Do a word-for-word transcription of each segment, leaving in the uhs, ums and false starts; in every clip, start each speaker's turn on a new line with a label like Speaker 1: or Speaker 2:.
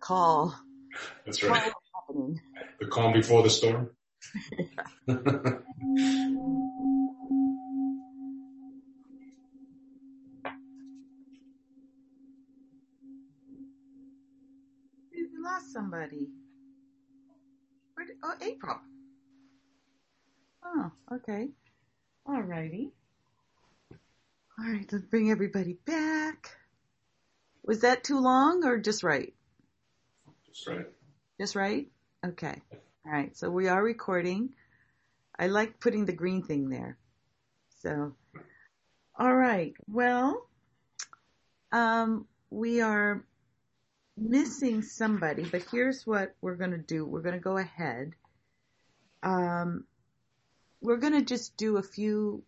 Speaker 1: call.
Speaker 2: That's right.
Speaker 1: Call happening.
Speaker 2: The calm before the storm.
Speaker 1: We lost somebody. Where did, oh, April. Oh, okay. All righty. All right, let's bring everybody back. Was that too long or just right?
Speaker 2: Just right.
Speaker 1: Just right? Okay. All right, so we are recording. I like putting the green thing there. So, all right. Well, um, we are missing somebody, but here's what we're going to do. We're going to go ahead. Um, we're going to just do a few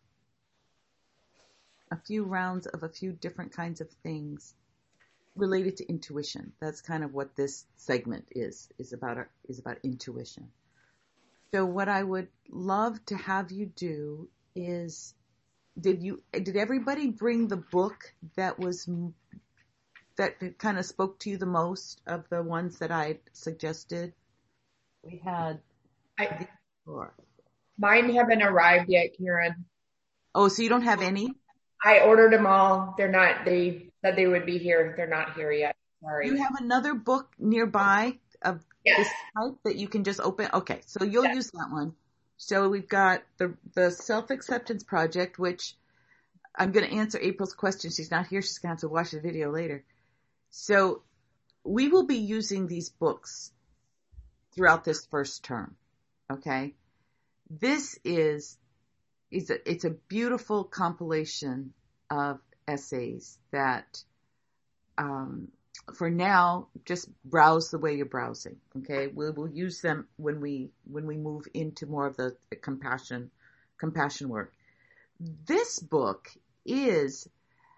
Speaker 1: a few rounds of a few different kinds of things related to intuition. That's kind of what this segment is, is about, our, is about intuition. So what I would love to have you do is, did you, did everybody bring the book that was, that kind of spoke to you the most of the ones that I suggested? We had,
Speaker 3: I, mine haven't arrived yet, Karen.
Speaker 1: Oh, so you don't have any?
Speaker 3: I ordered them all. They're not, they said they would be here. They're not here yet. Sorry.
Speaker 1: You have another book nearby of
Speaker 3: yes.
Speaker 1: this type that you can just open? Okay, so you'll
Speaker 3: yes.
Speaker 1: use that one. So we've got the the Self-Acceptance Project, which I'm going to answer April's question. She's not here. She's going to have to watch the video later. So we will be using these books throughout this first term, okay? This is, is a, it's a beautiful compilation of essays that, um, for now, just browse the way you're browsing, okay? We'll, we'll use them when we, when we move into more of the, the compassion, compassion work. This book is,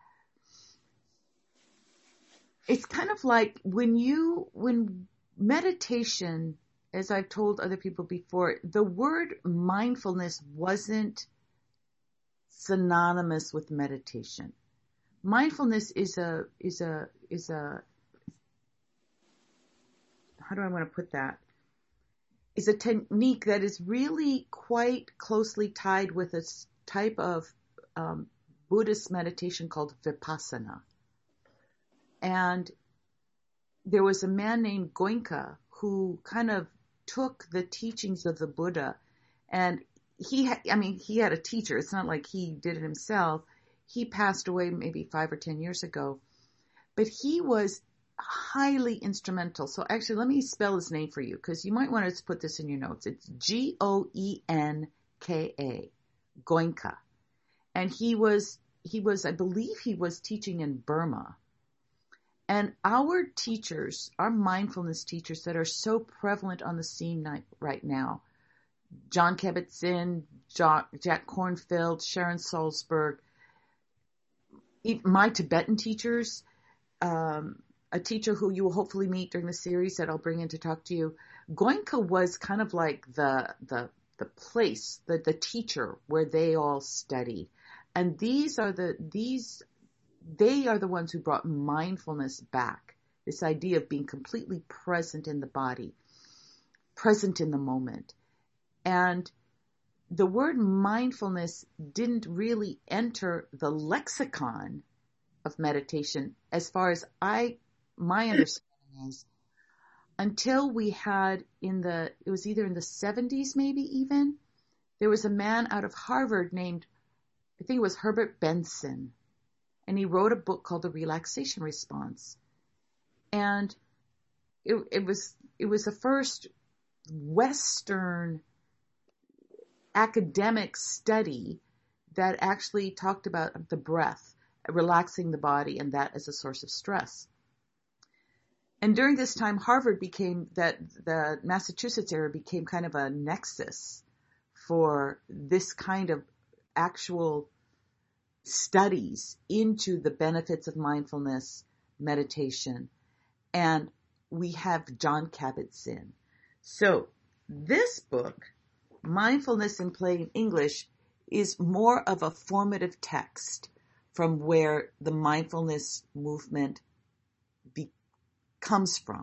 Speaker 1: it's kind of like when you, when meditation, as I've told other people before, the word mindfulness wasn't synonymous with meditation. Mindfulness is a, is a, is a, how do I want to put that? Is a technique that is really quite closely tied with a type of um, Buddhist meditation called Vipassana. And there was a man named Goenka who kind of took the teachings of the Buddha, and he had, I mean, he had a teacher. It's not like he did it himself. He passed away maybe five or ten years ago, but he was highly instrumental. So actually, let me spell his name for you, because you might want to put this in your notes. It's G O E N K A, Goenka. And he was, he was, I believe he was teaching in Burma. And our teachers, our mindfulness teachers that are so prevalent on the scene right now, Jon Kabat-Zinn, Jack Kornfield, Sharon Salzberg, my Tibetan teachers, um, a teacher who you will hopefully meet during the series that I'll bring in to talk to you. Goenka was kind of like the the the place, the the teacher where they all studied, and these are the these they are the ones who brought mindfulness back. This idea of being completely present in the body, present in the moment, and the word mindfulness didn't really enter the lexicon of meditation as far as I, my understanding is, until we had in the, it was either in the seventies maybe even, there was a man out of Harvard named, I think it was Herbert Benson, and he wrote a book called The Relaxation Response. And it, it was, it was the first Western academic study that actually talked about the breath, relaxing the body, and that as a source of stress. And during this time, Harvard became that, the Massachusetts area became kind of a nexus for this kind of actual studies into the benefits of mindfulness, meditation. And we have Jon Kabat-Zinn. So this book, Mindfulness in Plain English, is more of a formative text from where the mindfulness movement be, comes from.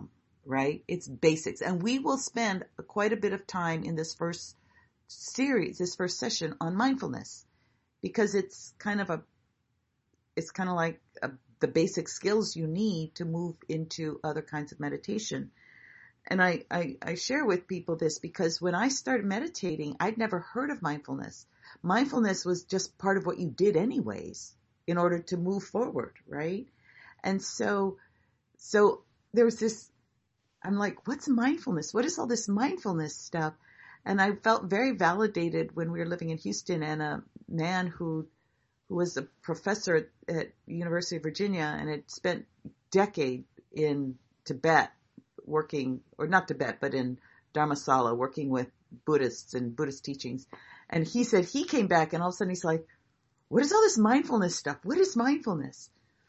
Speaker 1: right? It's basics. And we will spend quite a bit of time in this first series, this first session on mindfulness, because it's kind of a, it's kind of like a, the basic skills you need to move into other kinds of meditation. And I, I, I share with people this because when I started meditating, I'd never heard of mindfulness. Mindfulness was just part of what you did anyways in order to move forward, right? And so, so there was this, I'm like, what's mindfulness? What is all this mindfulness stuff? And I felt very validated when we were living in Houston, and a man who, who was a professor at, at University of Virginia and had spent decades in Tibet working, or not Tibet, but in Dharamsala, working with Buddhists and Buddhist teachings. And he said he came back and all of a sudden he's like, what is all this mindfulness stuff? What is mindfulness?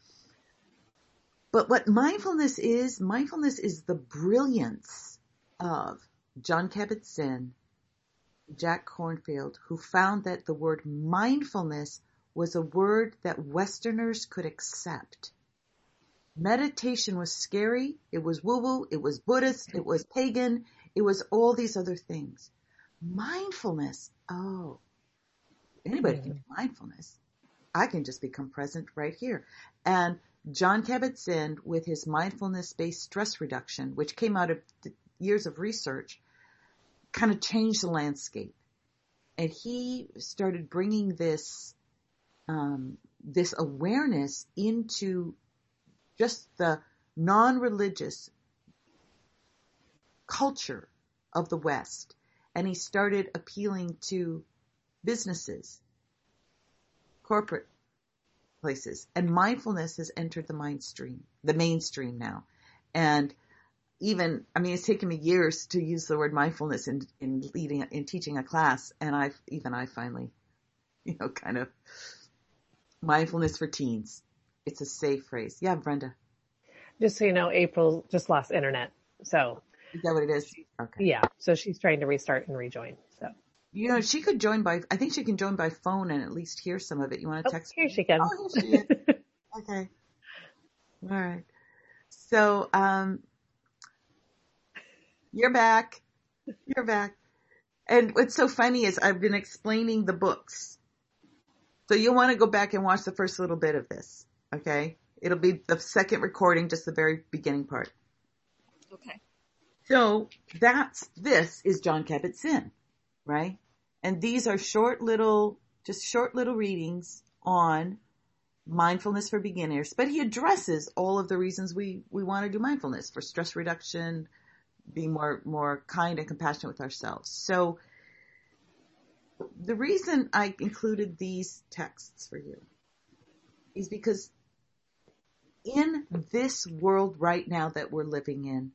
Speaker 1: But what mindfulness is, mindfulness is the brilliance of Jon Kabat-Zinn, Jack Kornfield, who found that the word mindfulness was a word that Westerners could accept. Meditation was scary. It was woo-woo. It was Buddhist. It was pagan. It was all these other things. Mindfulness. Oh, anybody can do mindfulness. I can just become present right here. And Jon Kabat-Zinn, with his mindfulness-based stress reduction, which came out of years of research, kind of changed the landscape. And he started bringing this, um, this awareness into just the non-religious culture of the West. And he started appealing to businesses, corporate places. And mindfulness has entered the mainstream, the mainstream now. And even, I mean, it's taken me years to use the word mindfulness in, in leading, in teaching a class. And I've, even I finally, you know, kind of mindfulness for teens. It's a safe phrase. Yeah, Brenda.
Speaker 4: Just so you know, April just lost internet. So.
Speaker 1: Is that what it is? Okay.
Speaker 4: Yeah. So she's trying to restart and rejoin. So.
Speaker 1: You know, she could join by, I think she can join by phone and at least hear some of it. You want to
Speaker 4: Oh,
Speaker 1: text?
Speaker 4: here she can.
Speaker 1: Oh, here she is. Okay. All right. So, um, you're back. You're back. And what's so funny is I've been explaining the books. So you'll want to go back and watch the first little bit of this. Okay. It'll be the second recording, just the very beginning part.
Speaker 5: Okay.
Speaker 1: So that's, this is Jon Kabat-Zinn, right? And these are short little, just short little readings on mindfulness for beginners. But he addresses all of the reasons we, we want to do mindfulness, for stress reduction, being more, more kind and compassionate with ourselves. So the reason I included these texts for you is because in this world right now that we're living in,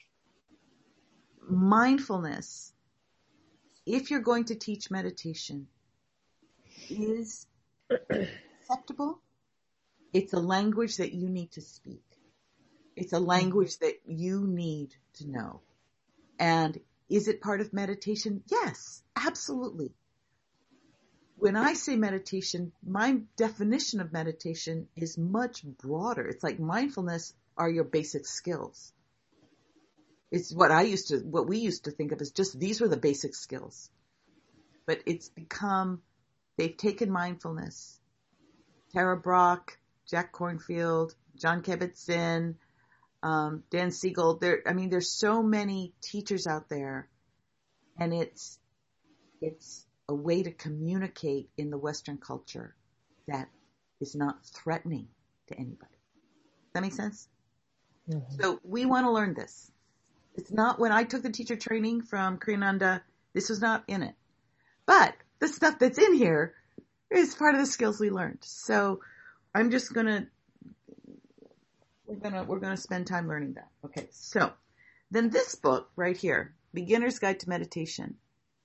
Speaker 1: mindfulness, if you're going to teach meditation, is acceptable. It's a language that you need to speak. It's a language that you need to know. And is it part of meditation? Yes, absolutely. When I say meditation, my definition of meditation is much broader. It's like mindfulness are your basic skills. It's what I used to, what we used to think of as just, these were the basic skills. But it's become, they've taken mindfulness. Tara Brach, Jack Kornfield, Jon Kabat-Zinn, um, Dan Siegel. There, I mean, there's so many teachers out there, and it's, it's a way to communicate in the Western culture that is not threatening to anybody. Does that make sense? Mm-hmm. So we want to learn this. It's not, when I took the teacher training from Kriyananda, this was not in it. But the stuff that's in here is part of the skills we learned. So I'm just going to, we're going to, we're going to spend time learning that. Okay. So then this book right here, Beginner's Guide to Meditation.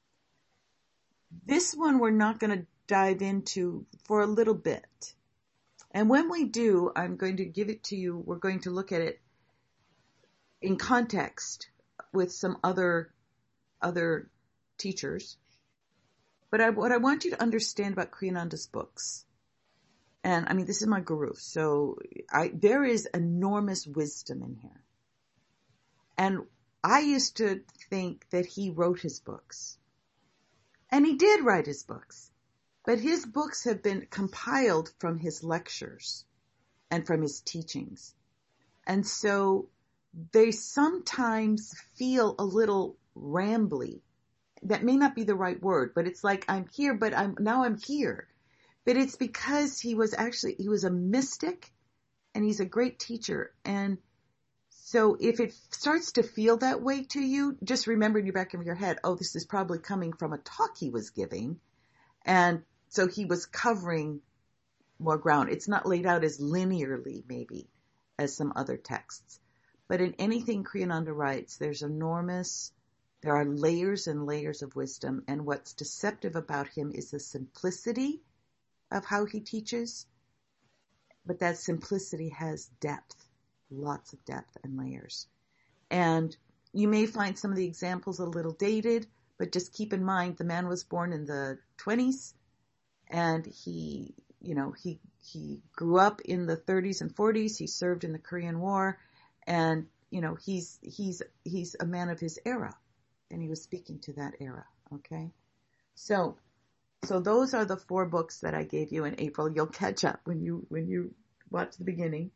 Speaker 1: This one we're not going to dive into for a little bit. And when we do, I'm going to give it to you. We're going to look at it in context with some other, other teachers. But I, what I want you to understand about Kriyananda's books, and I mean, this is my guru, so I, there is enormous wisdom in here. And I used to think that he wrote his books. And he did write his books. But his books have been compiled from his lectures and from his teachings. And so they sometimes feel a little rambly. That may not be the right word, but it's like I'm here, but I'm now I'm here. But it's because he was actually, he was a mystic and he's a great teacher. And so if it starts to feel that way to you, just remember in your back of your head, oh, this is probably coming from a talk he was giving. And so he was covering more ground. It's not laid out as linearly, maybe, as some other texts. But in anything Kriyananda writes, there's enormous, there are layers and layers of wisdom. And what's deceptive about him is the simplicity of how he teaches. But that simplicity has depth, lots of depth and layers. And you may find some of the examples a little dated, but just keep in mind the man was born in the twenties and he, you know, he, he grew up in the thirties and forties. He served in the Korean War and, you know, he's, he's, he's a man of his era and he was speaking to that era. Okay. So, so those are the four books that I gave you in April. You'll catch up when you, when you watch the beginning.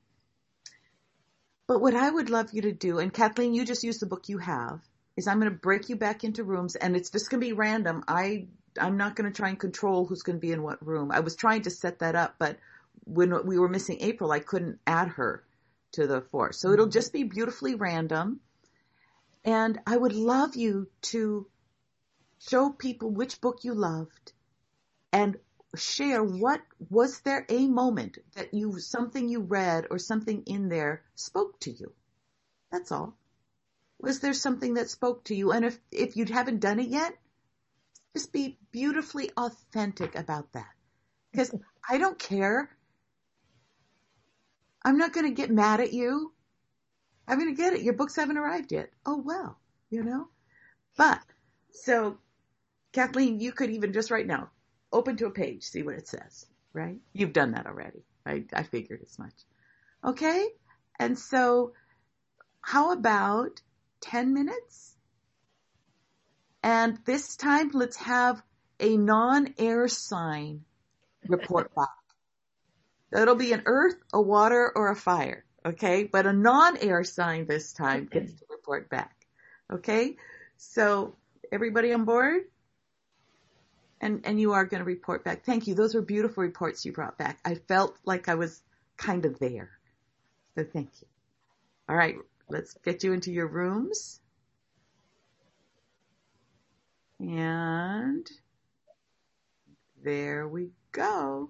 Speaker 1: But what I would love you to do, and Kathleen, you just use the book you have, is I'm going to break you back into rooms, and it's just going to be random. I, I'm not going to try and control who's going to be in what room. I was trying to set that up, but when we were missing April, I couldn't add her to the four. So it'll just be beautifully random. And I would love you to show people which book you loved and share what was there a moment that you, something you read or something in there spoke to you. That's all. Was there something that spoke to you? And if, if you haven't done it yet, just be beautifully authentic about that. Because I don't care. I'm not going to get mad at you. I'm going to get it. Your books haven't arrived yet. Oh, well, you know. But, so, Kathleen, you could even just right now, open to a page, see what it says, right? You've done that already. I, I figured as much. Okay? And so, how about ten minutes? And this time, let's have a non-air sign report back. That'll be an earth, a water, or a fire. Okay? But a non-air sign this time gets to report back. Okay? So, everybody on board? And, and you are going to report back. Thank you. Those were beautiful reports you brought back. I felt like I was kind of there. So thank you. All right. Let's get you into your rooms. And there we go.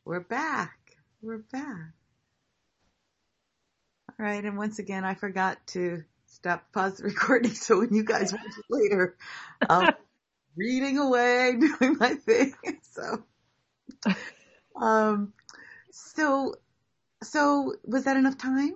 Speaker 1: We're back. We're back. All right, and once again, I forgot to stop, pause the recording, so when you guys watch it later, I'm reading away, doing my thing. So, um, so, so was that enough time?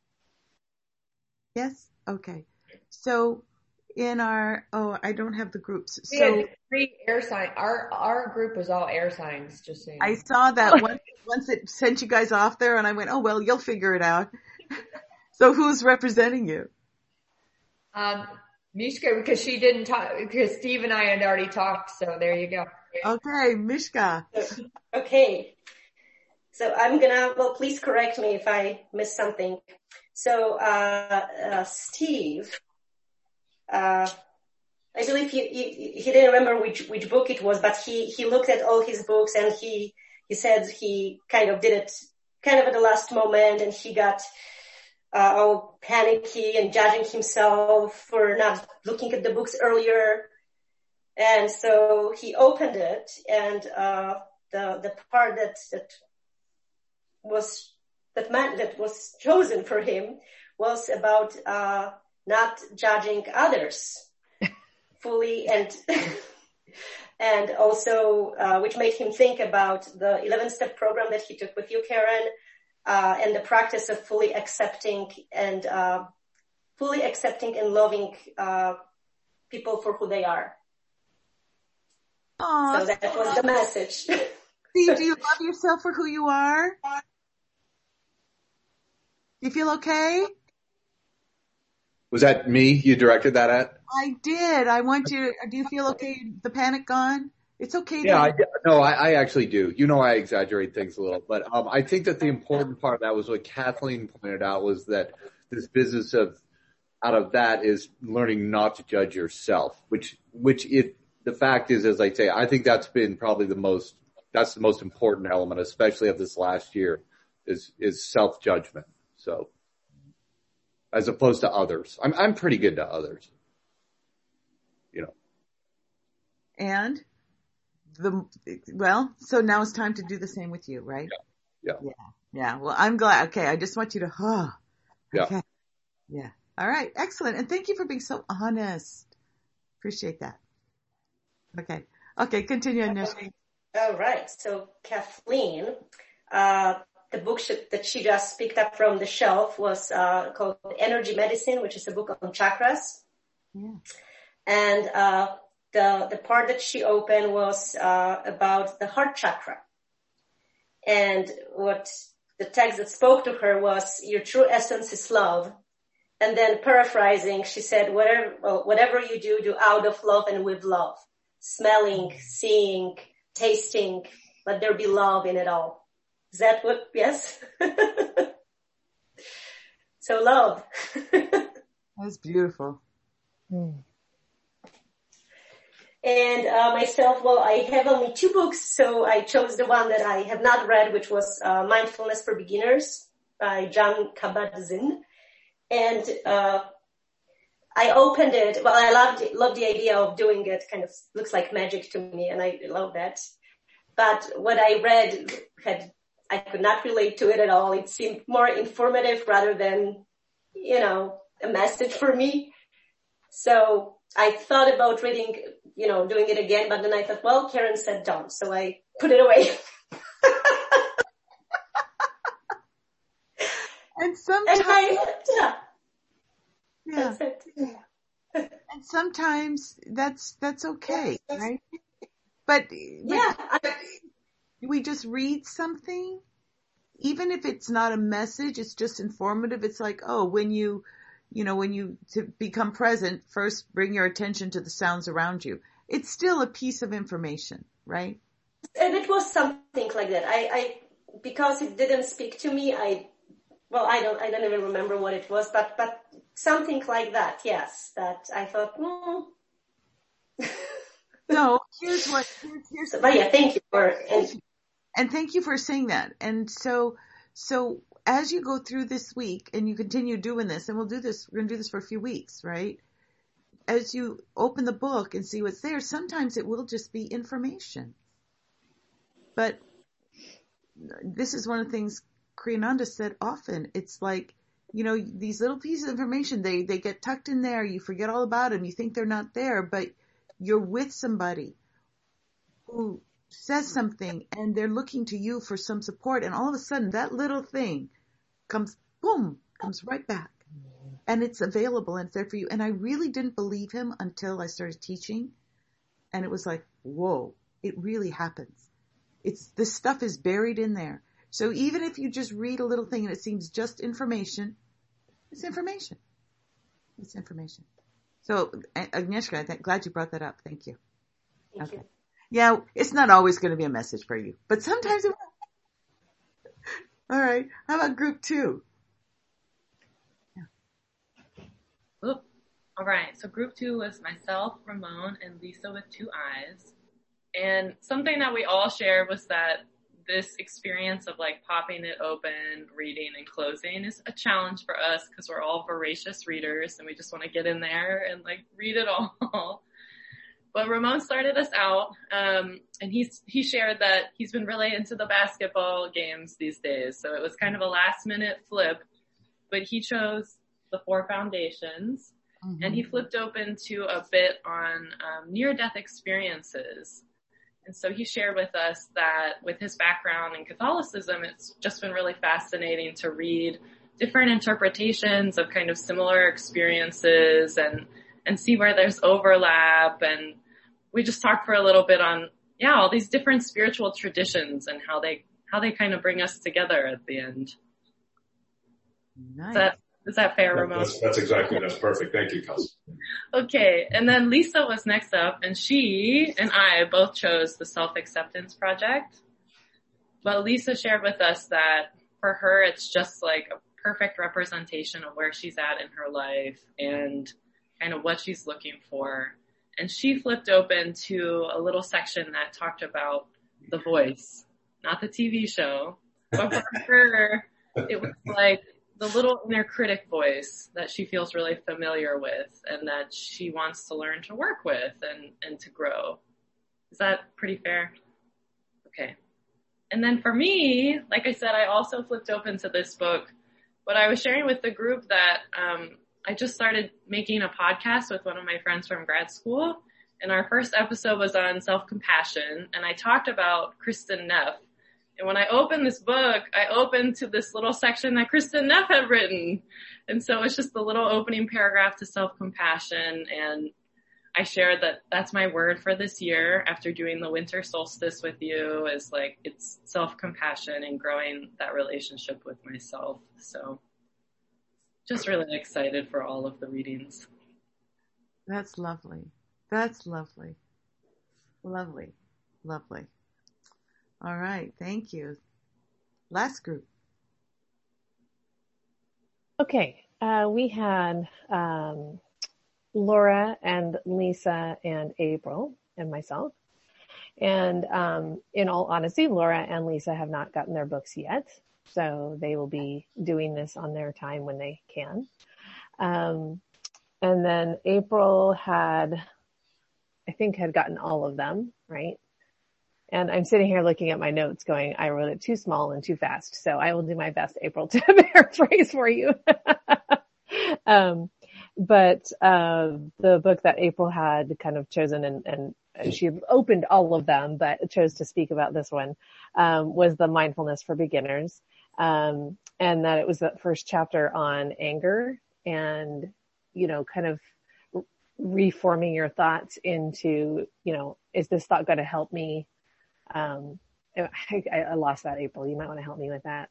Speaker 1: Yes? Okay. So, in our, oh, I don't have the groups.
Speaker 3: We
Speaker 1: So
Speaker 3: had three air signs. Our our group was all air signs, just so you know.
Speaker 1: I saw that once, once it sent you guys off there, and I went, oh, well, you'll figure it out. So who's representing you?
Speaker 3: Um, Mishka, because she didn't talk, because Steve and I had already talked, so there you go.
Speaker 1: Okay, Mishka.
Speaker 5: Okay. So I'm gonna, well, please correct me if I miss something. So, uh, uh Steve, uh, I believe he, he, he didn't remember which, which book it was, but he, he looked at all his books and he, he said he kind of did it kind of at the last moment and he got, uh, all panicky and judging himself for not looking at the books earlier. And so he opened it and, uh, the, the part that, that was, that man, that was chosen for him was about, uh, not judging others fully and, and also, uh, which made him think about the eleven step program that he took with you, Karen, uh, and the practice of fully accepting and, uh, fully accepting and loving, uh, people for who they are.
Speaker 1: Aww,
Speaker 5: so that was the message.
Speaker 1: Steve, do you love yourself for who you are? Do you feel okay?
Speaker 6: Was that me you directed that at?
Speaker 1: I did. I want you, do you feel okay? The panic gone? It's okay.
Speaker 6: Yeah, I,
Speaker 1: to-
Speaker 6: no, I, I actually do. You know, I exaggerate things a little, but um, I think that the important part of that was what Kathleen pointed out was that this business of, out of that is learning not to judge yourself, which, which it, the fact is, as I say, I think that's been probably the most, that's the most important element, especially of this last year, is, is self-judgment. So, as opposed to others. I'm, I'm pretty good to others. You know.
Speaker 1: And the, well, so now it's time to do the same with you, right?
Speaker 6: Yeah.
Speaker 1: Yeah. Yeah. Well, I'm glad. Okay. I just want you to, huh. Okay.
Speaker 6: Yeah.
Speaker 1: Yeah. All right. Excellent. And thank you for being so honest. Appreciate that. Okay. Okay. Continue, Anishka.
Speaker 5: All right. So Kathleen, uh, the book sh- that she just picked up from the shelf was uh, called Energy Medicine, which is a book on chakras.
Speaker 1: Yeah.
Speaker 5: And uh, the the part that she opened was uh, about the heart chakra. And what the text that spoke to her was, your true essence is love. And then paraphrasing, she said, whatever, well, whatever you do, do out of love and with love. Smelling, seeing, tasting, let there be love in it all. Is that what, yes? So love.
Speaker 1: That's beautiful.
Speaker 4: Mm.
Speaker 5: And uh, myself, well, I have only two books, so I chose the one that I have not read, which was uh, Mindfulness for Beginners by Jon Kabat-Zinn. And uh I opened it. Well, I loved it, loved the idea of doing it. Kind of looks like magic to me, and I love that. But what I read had, I could not relate to it at all. It seemed more informative rather than, you know, a message for me. So I thought about reading, you know, doing it again, but then I thought, well, Karen said don't, so I put it away.
Speaker 1: And sometimes,
Speaker 5: and I, yeah,
Speaker 1: yeah.
Speaker 5: that's it.
Speaker 1: And sometimes that's, that's okay, right? But, but
Speaker 5: Yeah, I,
Speaker 1: we just read something, even if it's not a message, it's just informative. It's like, oh, when you, you know, when you to become present, first bring your attention to the sounds around you. It's still a piece of information, right?
Speaker 5: and it was something like that. I, I, because it didn't speak to me, I, well, I don't, I don't even remember what it was, but, but something like that, yes, that I thought, hmm.
Speaker 1: So here's what, here's, here's
Speaker 5: So, but yeah, thank you for, and,
Speaker 1: And thank you for saying that. And so, so as you go through this week and you continue doing this, and we'll do this, we're going to do this for a few weeks, right? As you open the book and see what's there, sometimes it will just be information. But this is one of the things Kriyananda said often. It's like, you know, these little pieces of information, they, they get tucked in there. You forget all about them. You think they're not there, but you're with somebody who says something and they're looking to you for some support. And all of a sudden that little thing comes, boom, comes right back. And it's available and it's there for you. And I really didn't believe him until I started teaching. And it was like, whoa, it really happens. It's, this stuff is buried in there. So even if you just read a little thing and it seems just information, it's information. It's information. So Agnieszka, I'm glad you brought that up. Thank you.
Speaker 5: Thank
Speaker 1: Okay.
Speaker 5: you.
Speaker 1: Yeah, it's not always going to be a message for you, but sometimes it will. All right. How about group two?
Speaker 7: Oop. All right. So group two was myself, Ramon, and Lisa with two eyes. And something that we all shared was that this experience of like popping it open, reading and closing is a challenge for us because we're all voracious readers and we just want to get in there and like read it all. But Ramon started us out, um, and he's, he shared that he's been really into the basketball games these days. So it was kind of a last minute flip, but he chose the Four Foundations, mm-hmm. and he flipped open to a bit on um, near-death experiences. And so he shared with us that with his background in Catholicism, it's just been really fascinating to read different interpretations of kind of similar experiences and, and see where there's overlap. And we just talked for a little bit on, yeah, all these different spiritual traditions and how they, how they kind of bring us together at the end.
Speaker 1: Nice.
Speaker 7: Is that, is that fair, Ramon?
Speaker 2: That's, that's exactly, that's perfect. Thank you, Kelsey.
Speaker 7: Okay. And then Lisa was next up, and she and I both chose the Self-Acceptance Project. But Lisa shared with us that for her, it's just like a perfect representation of where she's at in her life and kind of what she's looking for. And she flipped open to a little section that talked about The Voice, not the T V show, but for her, it was like the little inner critic voice that she feels really familiar with and that she wants to learn to work with and, and to grow. Is that pretty fair? Okay. And then for me, like I said, I also flipped open to this book, but I was sharing with the group that, um, I just started making a podcast with one of my friends from grad school, and our first episode was on self-compassion, and I talked about Kristin Neff. And when I opened this book, I opened to this little section that Kristin Neff had written. And so it's just the little opening paragraph to self-compassion, and I shared that that's my word for this year after doing the winter solstice with you is like, it's self-compassion and growing that relationship with myself. So just really excited for all of the readings.
Speaker 1: That's lovely. That's lovely. Lovely. Lovely. All right. Thank you. Last group.
Speaker 4: Okay. Uh, we had um, Laura and Lisa and April and myself. And um, in all honesty, Laura and Lisa have not gotten their books yet. So they will be doing this on their time when they can. Um, and then April had, I think had gotten all of them, right? And I'm sitting here looking at my notes going, I wrote it too small and too fast. So I will do my best, April, to paraphrase for you. um, but, uh, the book that April had kind of chosen and, and she opened all of them, but chose to speak about this one, um, was the Mindfulness for Beginners. Um, and that it was the first chapter on anger and, you know, kind of reforming your thoughts into, you know, is this thought going to help me? Um, I, I lost that, April. You might want to help me with that.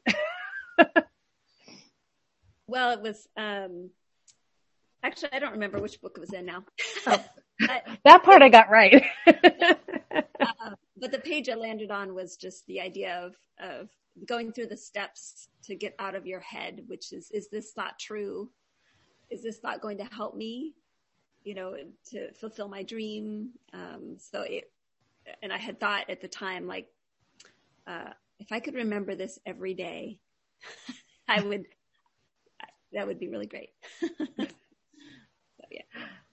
Speaker 8: Well, it was, um, actually, I don't remember which book it was in now.
Speaker 4: Oh, that part I got right.
Speaker 8: uh, but the page I landed on was just the idea of, of going through the steps to get out of your head, which is, is this thought true? Is this thought going to help me, you know, to fulfill my dream? Um, so it, and I had thought at the time, like, uh, if I could remember this every day, I would, that would be really great. So, yeah.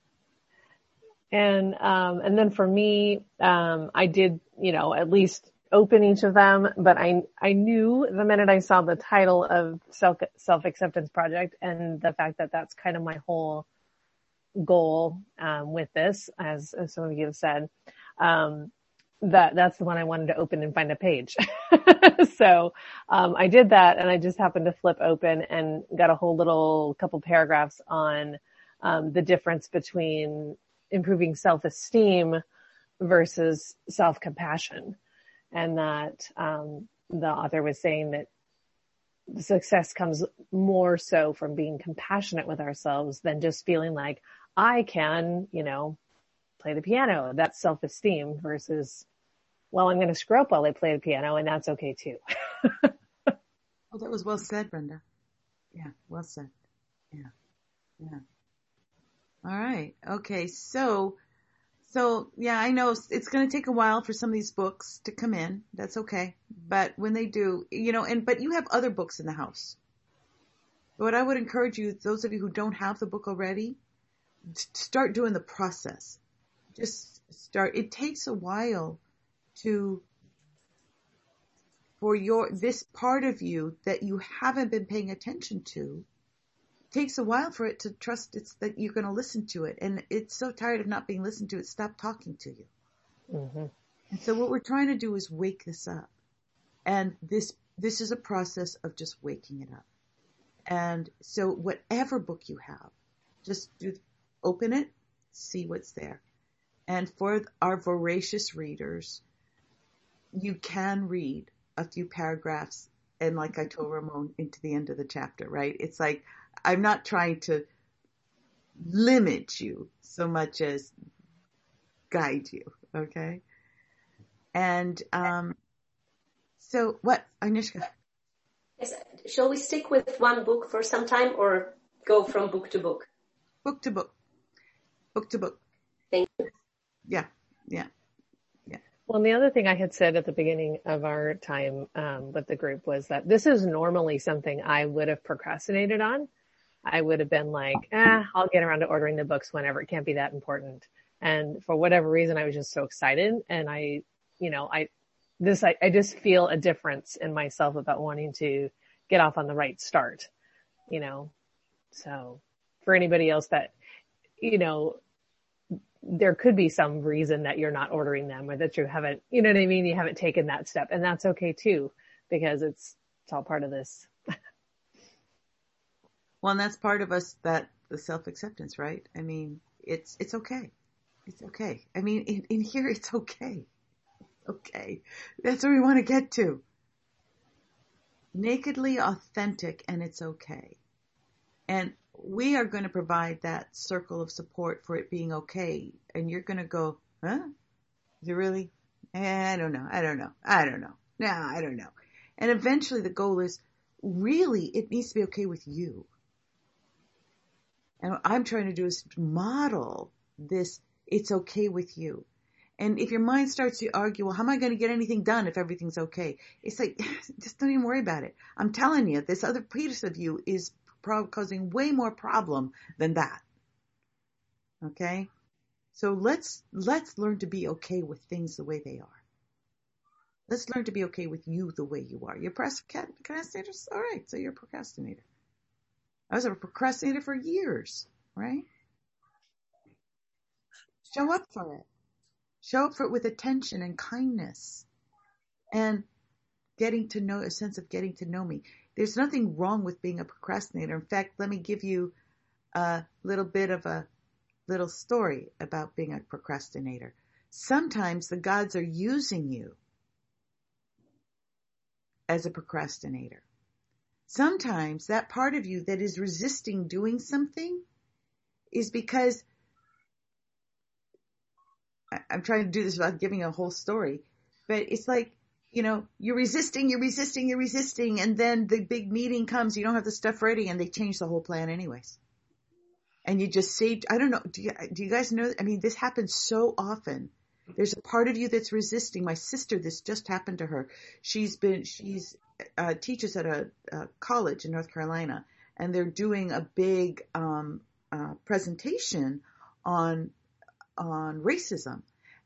Speaker 4: And, um, and then for me, um, I did, you know, at least open each of them, but I, I knew the minute I saw the title of self, self-acceptance project and the fact that that's kind of my whole goal, um, with this, as, as some of you have said, um, that that's the one I wanted to open and find a page. So, um, I did that, and I just happened to flip open and got a whole little couple paragraphs on, um, the difference between improving self-esteem versus self-compassion. And that, um, the author was saying that success comes more so from being compassionate with ourselves than just feeling like I can, you know, play the piano. That's self-esteem versus, well, I'm going to screw up while I play the piano, and that's okay too.
Speaker 1: Oh, that was well said, Brenda. Yeah, well said. Yeah, yeah. All right. Okay. So, so yeah, I know it's going to take a while for some of these books to come in. That's okay. But when they do, you know, and, but you have other books in the house. What I would encourage you, those of you who don't have the book already, start doing the process. Just start. It takes a while to, for your, this part of you that you haven't been paying attention to, takes a while for it to trust it's that you're going to listen to it. And it's so tired of not being listened to, it stopped talking to you. Mm-hmm. And so what we're trying to do is wake this up. And this, this is a process of just waking it up. And so whatever book you have, just do, open it, see what's there. And for our voracious readers, you can read a few paragraphs, and like I told Ramon, into the end of the chapter, right? It's like, I'm not trying to limit you so much as guide you, okay? And um, so what, Anishka?
Speaker 5: Yes, shall we stick with one book for some time or go from book to book?
Speaker 1: Book to book. Book to book.
Speaker 5: Thank you.
Speaker 1: Yeah, yeah.
Speaker 4: Well, and the other thing I had said at the beginning of our time um, with the group was that this is normally something I would have procrastinated on. I would have been like, eh, I'll get around to ordering the books whenever. It can't be that important. And for whatever reason, I was just so excited. And I, you know, I, this, I, I just feel a difference in myself about wanting to get off on the right start, you know. So for anybody else that, you know, there could be some reason that you're not ordering them or that you haven't, you know what I mean? You haven't taken that step, and that's okay too, because it's, it's all part of this.
Speaker 1: Well, and that's part of us, that the self-acceptance, right? I mean, it's, it's okay. It's okay. I mean, in, in here, it's okay. Okay. That's what we want to get to. Nakedly authentic, and it's okay. And we are going to provide that circle of support for it being okay. And you're going to go, huh? Is it really? Eh, I don't know. I don't know. I don't know. No, I don't know. And eventually the goal is really, it needs to be okay with you. And what I'm trying to do is model this, it's okay with you. And if your mind starts to argue, well, how am I going to get anything done if everything's okay? It's like, just don't even worry about it. I'm telling you, this other piece of you is causing way more problem than that. Okay? So let's, let's learn to be okay with things the way they are. Let's learn to be okay with you the way you are. You're a procrastinator? All right. So you're a procrastinator. I was a procrastinator for years, right? Show up for it. Show up for it with attention and kindness and getting to know, a sense of getting to know me. There's nothing wrong with being a procrastinator. In fact, let me give you a little bit of a little story about being a procrastinator. Sometimes the gods are using you as a procrastinator. Sometimes that part of you that is resisting doing something is because, I'm trying to do this without giving a whole story, but it's like, you know, you're resisting, you're resisting, you're resisting, and then the big meeting comes, you don't have the stuff ready, and they change the whole plan anyways. And you just say, I don't know, do you, do you guys know, I mean, this happens so often. There's a part of you that's resisting. My sister, this just happened to her. She's been, she's, uh, teaches at a, a college in North Carolina, and they're doing a big, um, uh, presentation on, on racism.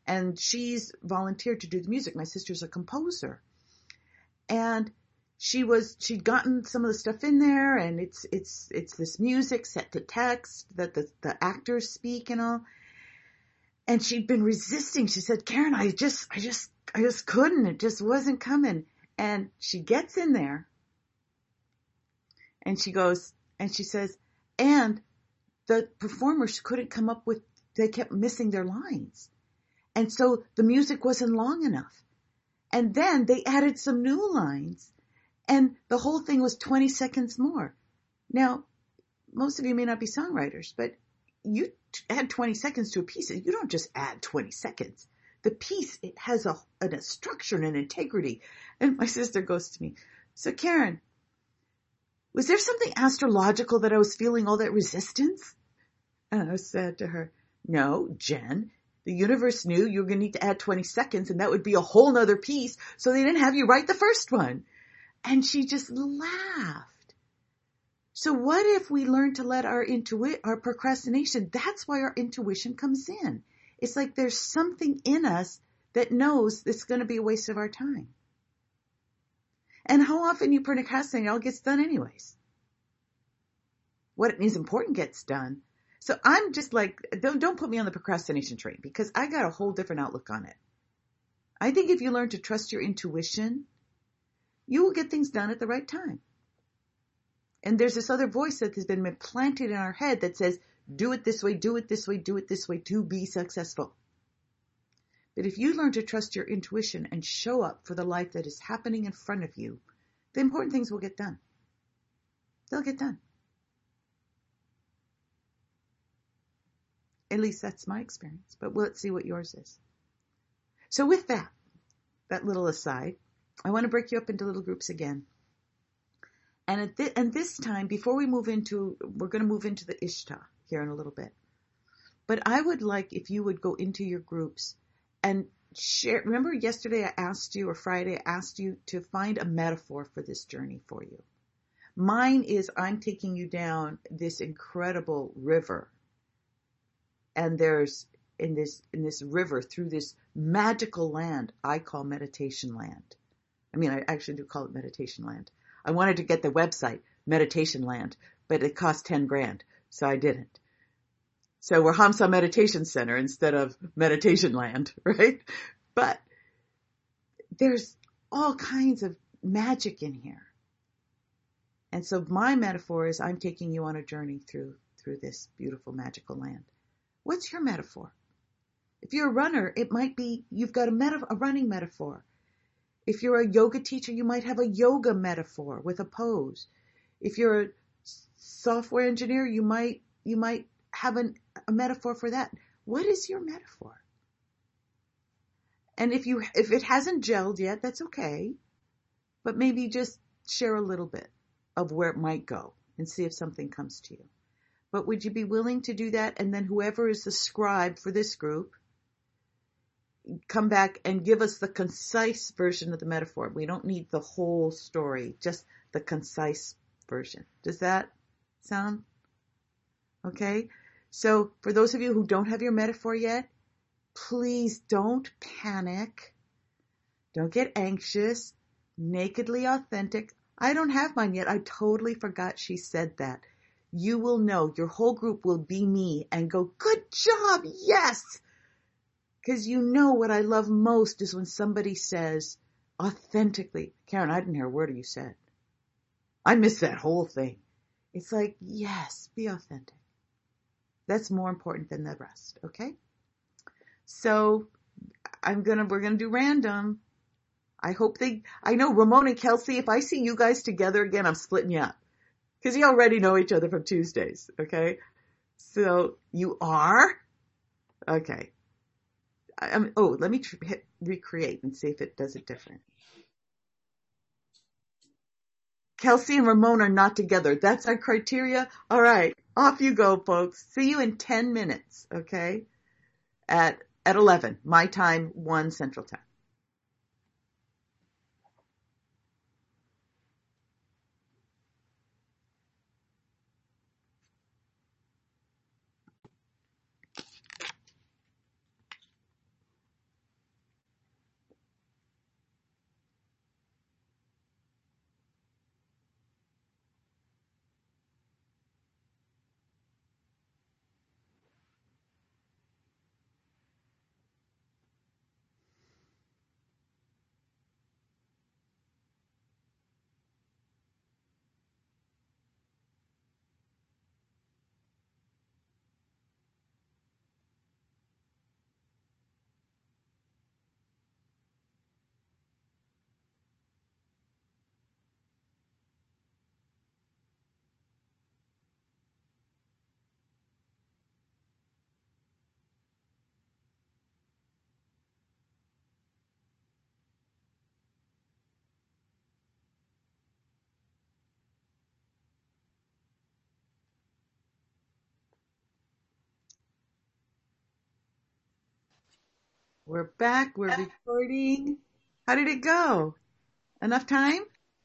Speaker 1: and she's volunteered to do the music. My sister's a composer, and she was she'd gotten some of the stuff in there, and it's it's it's this music set to text that the the actors speak and all. And she'd been resisting. She said, Karen, I just I just I just couldn't. It just wasn't coming. And she gets in there, and she goes and she says, and the performers couldn't come up with, they kept missing their lines. And so the music wasn't long enough. And then they added some new lines, and the whole thing was twenty seconds more. Now, most of you may not be songwriters, but you add twenty seconds to a piece. You don't just add twenty seconds. The piece, it has a, a structure and an integrity. And my sister goes to me, so Karen, was there something astrological that I was feeling all that resistance? And I said to her, no, Jen, the universe knew you were going to need to add twenty seconds, and that would be a whole nother piece, so they didn't have you write the first one. And she just laughed. So what if we learn to let our intuition, our procrastination, that's why our intuition comes in. It's like there's something in us that knows it's going to be a waste of our time. And how often you procrastinate, it all gets done anyways. What is important gets done. So I'm just like, don't, don't put me on the procrastination train, because I got a whole different outlook on it. I think if you learn to trust your intuition, you will get things done at the right time. And there's this other voice that has been implanted in our head that says, do it this way, do it this way, do it this way to be successful. But if you learn to trust your intuition and show up for the life that is happening in front of you, the important things will get done. They'll get done. At least that's my experience, but let's see what yours is. So with that, that little aside, I want to break you up into little groups again. And at th- and this time, before we move into, we're going to move into the Ishta here in a little bit. But I would like if you would go into your groups and share. Remember yesterday I asked you, or Friday I asked you to find a metaphor for this journey for you. Mine is, I'm taking you down this incredible river. And there's in this in this river, through this magical land I call meditation land. I mean, I actually do call it meditation land. I wanted to get the website, Meditation Land, but it cost ten grand, so I didn't. So we're Hamsa Meditation Center instead of Meditation Land, right? But there's all kinds of magic in here. And so my metaphor is, I'm taking you on a journey through through this beautiful magical land. What's your metaphor? If you're a runner, it might be, you've got a, meta, a running metaphor. If you're a yoga teacher, you might have a yoga metaphor with a pose. If you're a software engineer, you might you might have an, a metaphor for that. What is your metaphor? And if you if it hasn't gelled yet, that's okay. But maybe just share a little bit of where it might go and see if something comes to you. But would you be willing to do that? And then whoever is the scribe for this group, come back and give us the concise version of the metaphor. We don't need the whole story, just the concise version. Does that sound okay? So for those of you who don't have your metaphor yet, please don't panic. Don't get anxious. Nakedly authentic. I don't have mine yet. I totally forgot she said that. You will know, your whole group will be me and go, good job, yes! Because you know what I love most is when somebody says authentically, Karen, I didn't hear a word you said. I missed that whole thing. It's like, yes, be authentic. That's more important than the rest, okay? So I'm gonna, we're gonna do random. I hope they, I know Ramon and Kelsey, if I see you guys together again, I'm splitting you up. Because you already know each other from Tuesdays, okay? So you are? Okay. Um, oh, let me tr- hit recreate and see if it does it different. Kelsey and Ramon are not together. That's our criteria. All right, off you go, folks. See you in ten minutes, okay? At at eleven, my time, one Central Time. We're back. We're recording. How did it go? Enough time?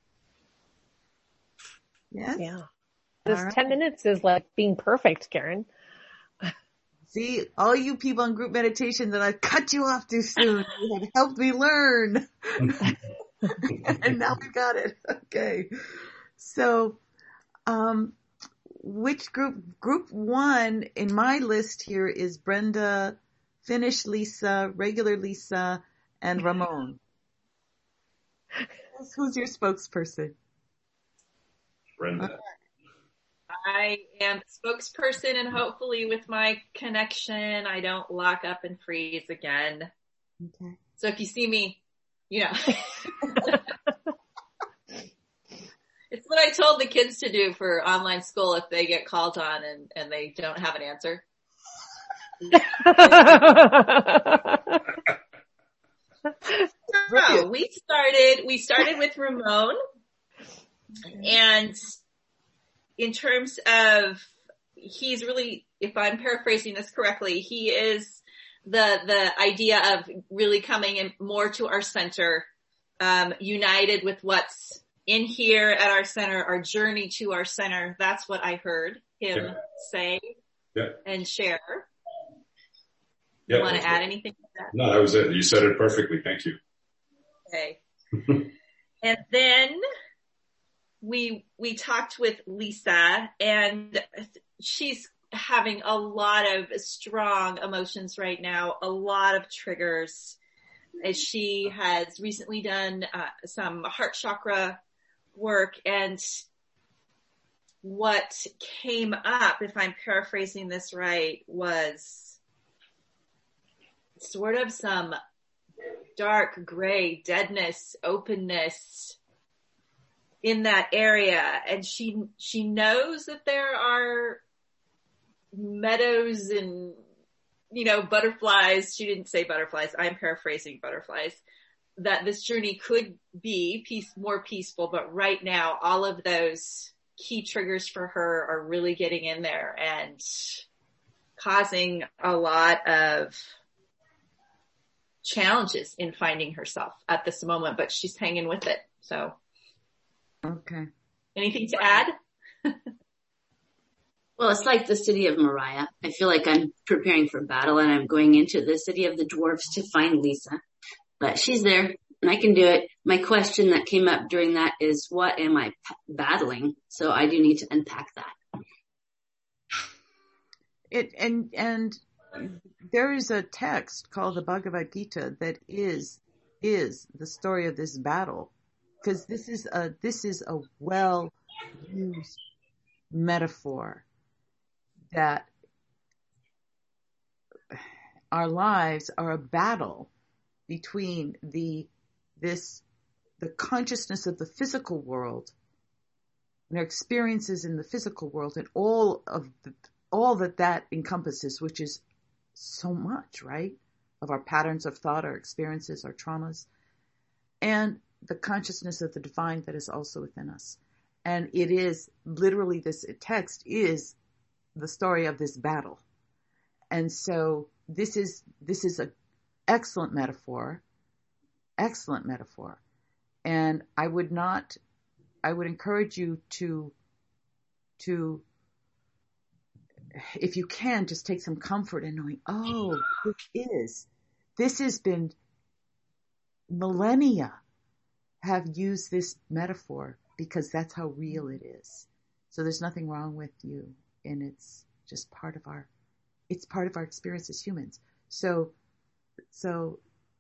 Speaker 1: Yes?
Speaker 4: Yeah. This
Speaker 1: All right.
Speaker 4: ten minutes is like being perfect, Karen.
Speaker 1: See, all you people in group meditation that I cut you off too soon, you have helped me learn. And now we got it. Okay. So, um, which group? Group one in my list here is Brenda, Finish Lisa, Regular Lisa, and Ramon. Who's your spokesperson?
Speaker 2: Brenda.
Speaker 9: I am spokesperson, and hopefully with my connection, I don't lock up and freeze again.
Speaker 1: Okay.
Speaker 9: So if you see me, you know. It's what I told the kids to do for online school if they get called on and, and they don't have an answer. So we started, we started with Ramon, and in terms of, he's really, if I'm paraphrasing this correctly, he is the, the idea of really coming in more to our center, um, united with what's in here at our center, our journey to our center. That's what I heard him
Speaker 2: yeah.
Speaker 9: say
Speaker 2: yeah.
Speaker 9: and share.
Speaker 2: Yeah,
Speaker 9: you want to add
Speaker 2: right.
Speaker 9: anything to that?
Speaker 2: No, that was it. You said it perfectly. Thank you.
Speaker 9: Okay. And then we, we talked with Lisa, and she's having a lot of strong emotions right now, a lot of triggers. As she has recently done uh, some heart chakra work, and what came up, if I'm paraphrasing this right, was sort of some dark gray deadness, openness in that area. And she, she knows that there are meadows and, you know, butterflies. She didn't say butterflies. I'm paraphrasing butterflies. That this journey could be peace, more peaceful. But right now, all of those key triggers for her are really getting in there and causing a lot of challenges in finding herself at this moment, but she's hanging with it. So.
Speaker 1: Okay.
Speaker 9: Anything to add?
Speaker 10: Well, it's like the city of Moriah. I feel like I'm preparing for battle and I'm going into the city of the dwarves to find Lisa. But she's there and I can do it. My question that came up during that is, what am I p- battling? So I do need to unpack that.
Speaker 1: It, and, and there is a text called the Bhagavad Gita that is, is the story of this battle. Because this is a, this is a well-used metaphor that our lives are a battle between the, this, the consciousness of the physical world and our experiences in the physical world and all of the, all that that encompasses, which is so much, right? Of our patterns of thought, our experiences, our traumas, and the consciousness of the divine that is also within us. And it is literally, this text is the story of this battle. And so this is, this is an excellent metaphor, excellent metaphor. And I would not, I would encourage you to, to, if you can, just take some comfort in knowing, oh, this is, this has been millennia have used this metaphor because that's how real it is. So there's nothing wrong with you, and it's just part of our, it's part of our experience as humans. So, so,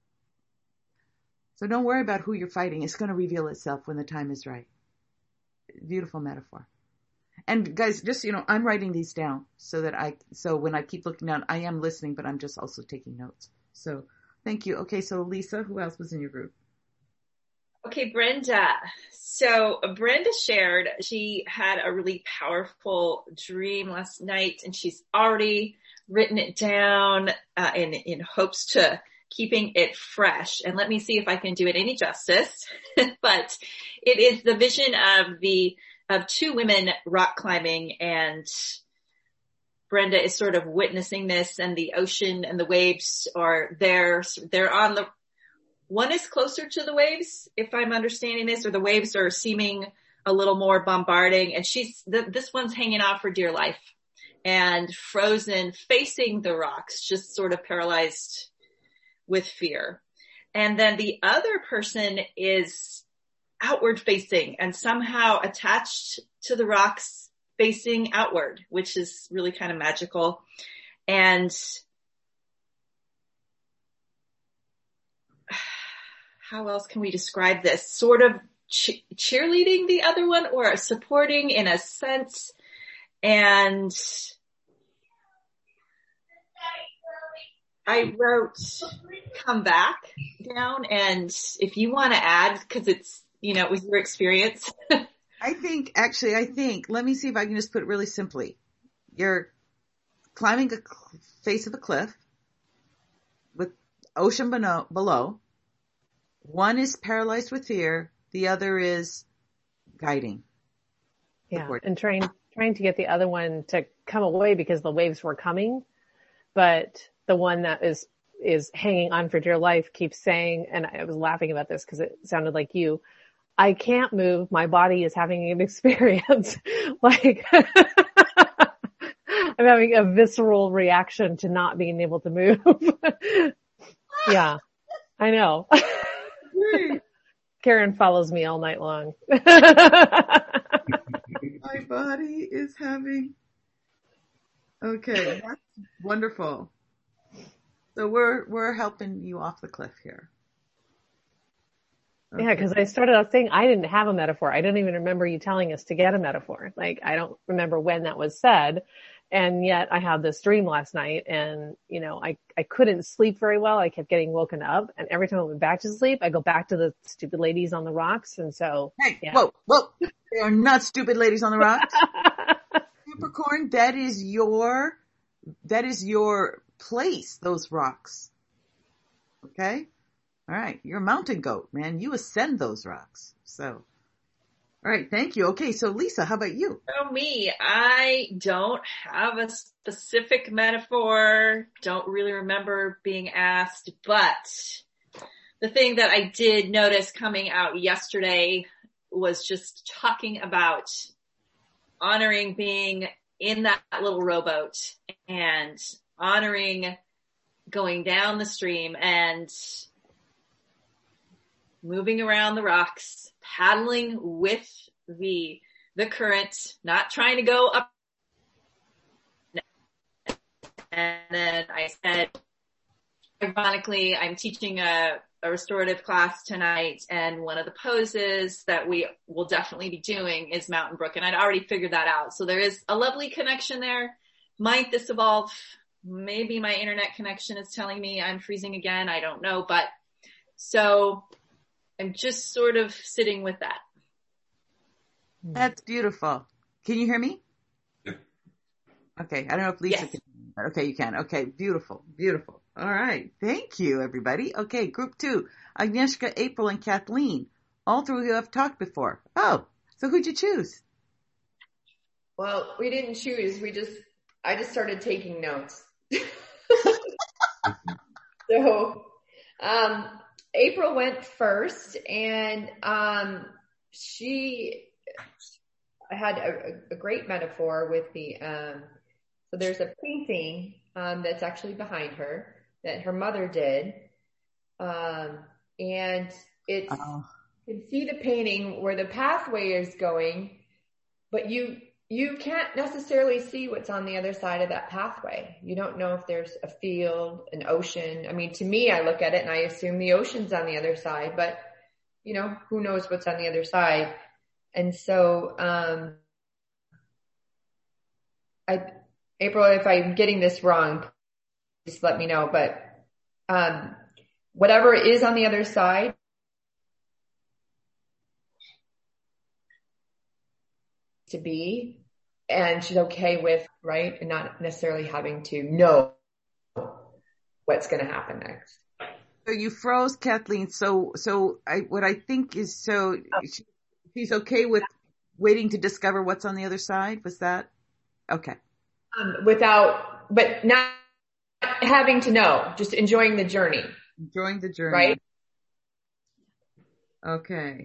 Speaker 1: so don't worry about who you're fighting. It's going to reveal itself when the time is right. Beautiful metaphor. And guys, just, you know, I'm writing these down so that I, so when I keep looking down, I am listening, but I'm just also taking notes. So thank you. Okay. So Lisa, who else was in your group?
Speaker 9: Okay, Brenda. So Brenda shared she had a really powerful dream last night, and she's already written it down uh, in in hopes to keeping it fresh. And let me see if I can do it any justice. But it is the vision of the of two women rock climbing, and Brenda is sort of witnessing this, and the ocean and the waves are there. They're on the, one is closer to the waves, if I'm understanding this, or the waves are seeming a little more bombarding, and she's, the, this one's hanging out for dear life and frozen, facing the rocks, just sort of paralyzed with fear. And then the other person is outward facing and somehow attached to the rocks facing outward, which is really kind of magical. And how else can we describe this? Sort of che- cheerleading the other one, or supporting in a sense. And I wrote come back down, and if you want to add, because it's, you know, it was your experience.
Speaker 1: I think, actually, I think, let me see if I can just put it really simply. You're climbing a cl- face of a cliff with ocean below, below. One is paralyzed with fear. The other is guiding.
Speaker 4: Yeah, and trying trying to get the other one to come away because the waves were coming. But the one that is is hanging on for dear life keeps saying, and I was laughing about this because it sounded like you, I can't move. My body is having an experience. Like I'm having a visceral reaction to not being able to move. Yeah, I know. Karen follows me all night long.
Speaker 1: My body is having. Okay, that's wonderful. So we're we're helping you off the cliff here.
Speaker 4: Okay. Yeah, because I started out saying I didn't have a metaphor. I don't even remember you telling us to get a metaphor. Like, I don't remember when that was said. And yet I had this dream last night, and, you know, I, I couldn't sleep very well. I kept getting woken up, and every time I went back to sleep, I go back to the stupid ladies on the rocks. And so,
Speaker 1: hey,
Speaker 4: yeah.
Speaker 1: whoa, whoa, they are not stupid ladies on the rocks. Capricorn, that is your, that is your place, those rocks. Okay? All right. You're a mountain goat, man. You ascend those rocks. So, all right. Thank you. Okay. So Lisa, how about you?
Speaker 9: So me, I don't have a specific metaphor. Don't really remember being asked, but the thing that I did notice coming out yesterday was just talking about honoring being in that little rowboat and honoring going down the stream and moving around the rocks, paddling with the, the current, not trying to go up. And then I said, ironically, I'm teaching a, a restorative class tonight, and one of the poses that we will definitely be doing is Mountain Brook, and I'd already figured that out. So there is a lovely connection there. Might this evolve? Maybe my internet connection is telling me I'm freezing again. I don't know, but so I'm just sort of sitting with that.
Speaker 1: That's beautiful. Can you hear me?
Speaker 2: Yeah.
Speaker 1: Okay. I don't know if Lisa
Speaker 9: Yes.
Speaker 1: can. Okay, you can. Okay, beautiful, beautiful. All right. Thank you, everybody. Okay, group two, Agnieszka, April, and Kathleen. All three who have talked before. Oh, so who'd you choose?
Speaker 3: Well, we didn't choose. We just, I just started taking notes. So, um, April went first, and um, she had a, a great metaphor with the, um, so there's a painting um, that's actually behind her that her mother did, um, and it's,
Speaker 1: Oh.
Speaker 3: you can see the painting where the pathway is going, but you you can't necessarily see what's on the other side of that pathway. You don't know if there's a field, an ocean. I mean, to me, I look at it and I assume the ocean's on the other side, but you know, who knows what's on the other side. And so, um, I, April, if I'm getting this wrong, just let me know, but, um, whatever is on the other side, to be, and she's okay with, right, and not necessarily having to know what's going to happen next.
Speaker 1: So you froze, Kathleen. So, so I, what I think is, so she, she's okay with waiting to discover what's on the other side. Was that okay?
Speaker 3: Um, without, but not having to know, just enjoying the journey.
Speaker 1: Enjoying the journey.
Speaker 3: Right?
Speaker 1: Okay.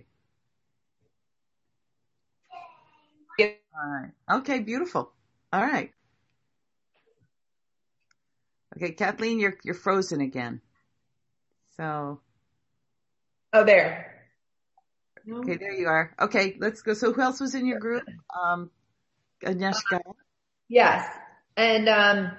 Speaker 3: Yeah.
Speaker 1: All right. Okay, beautiful. All right. Okay, Kathleen, you're you're frozen again. So.
Speaker 3: Oh, there.
Speaker 1: Okay, there you are. Okay, let's go. So who else was in your group? Um, Agnieszka.
Speaker 3: Yes. And um,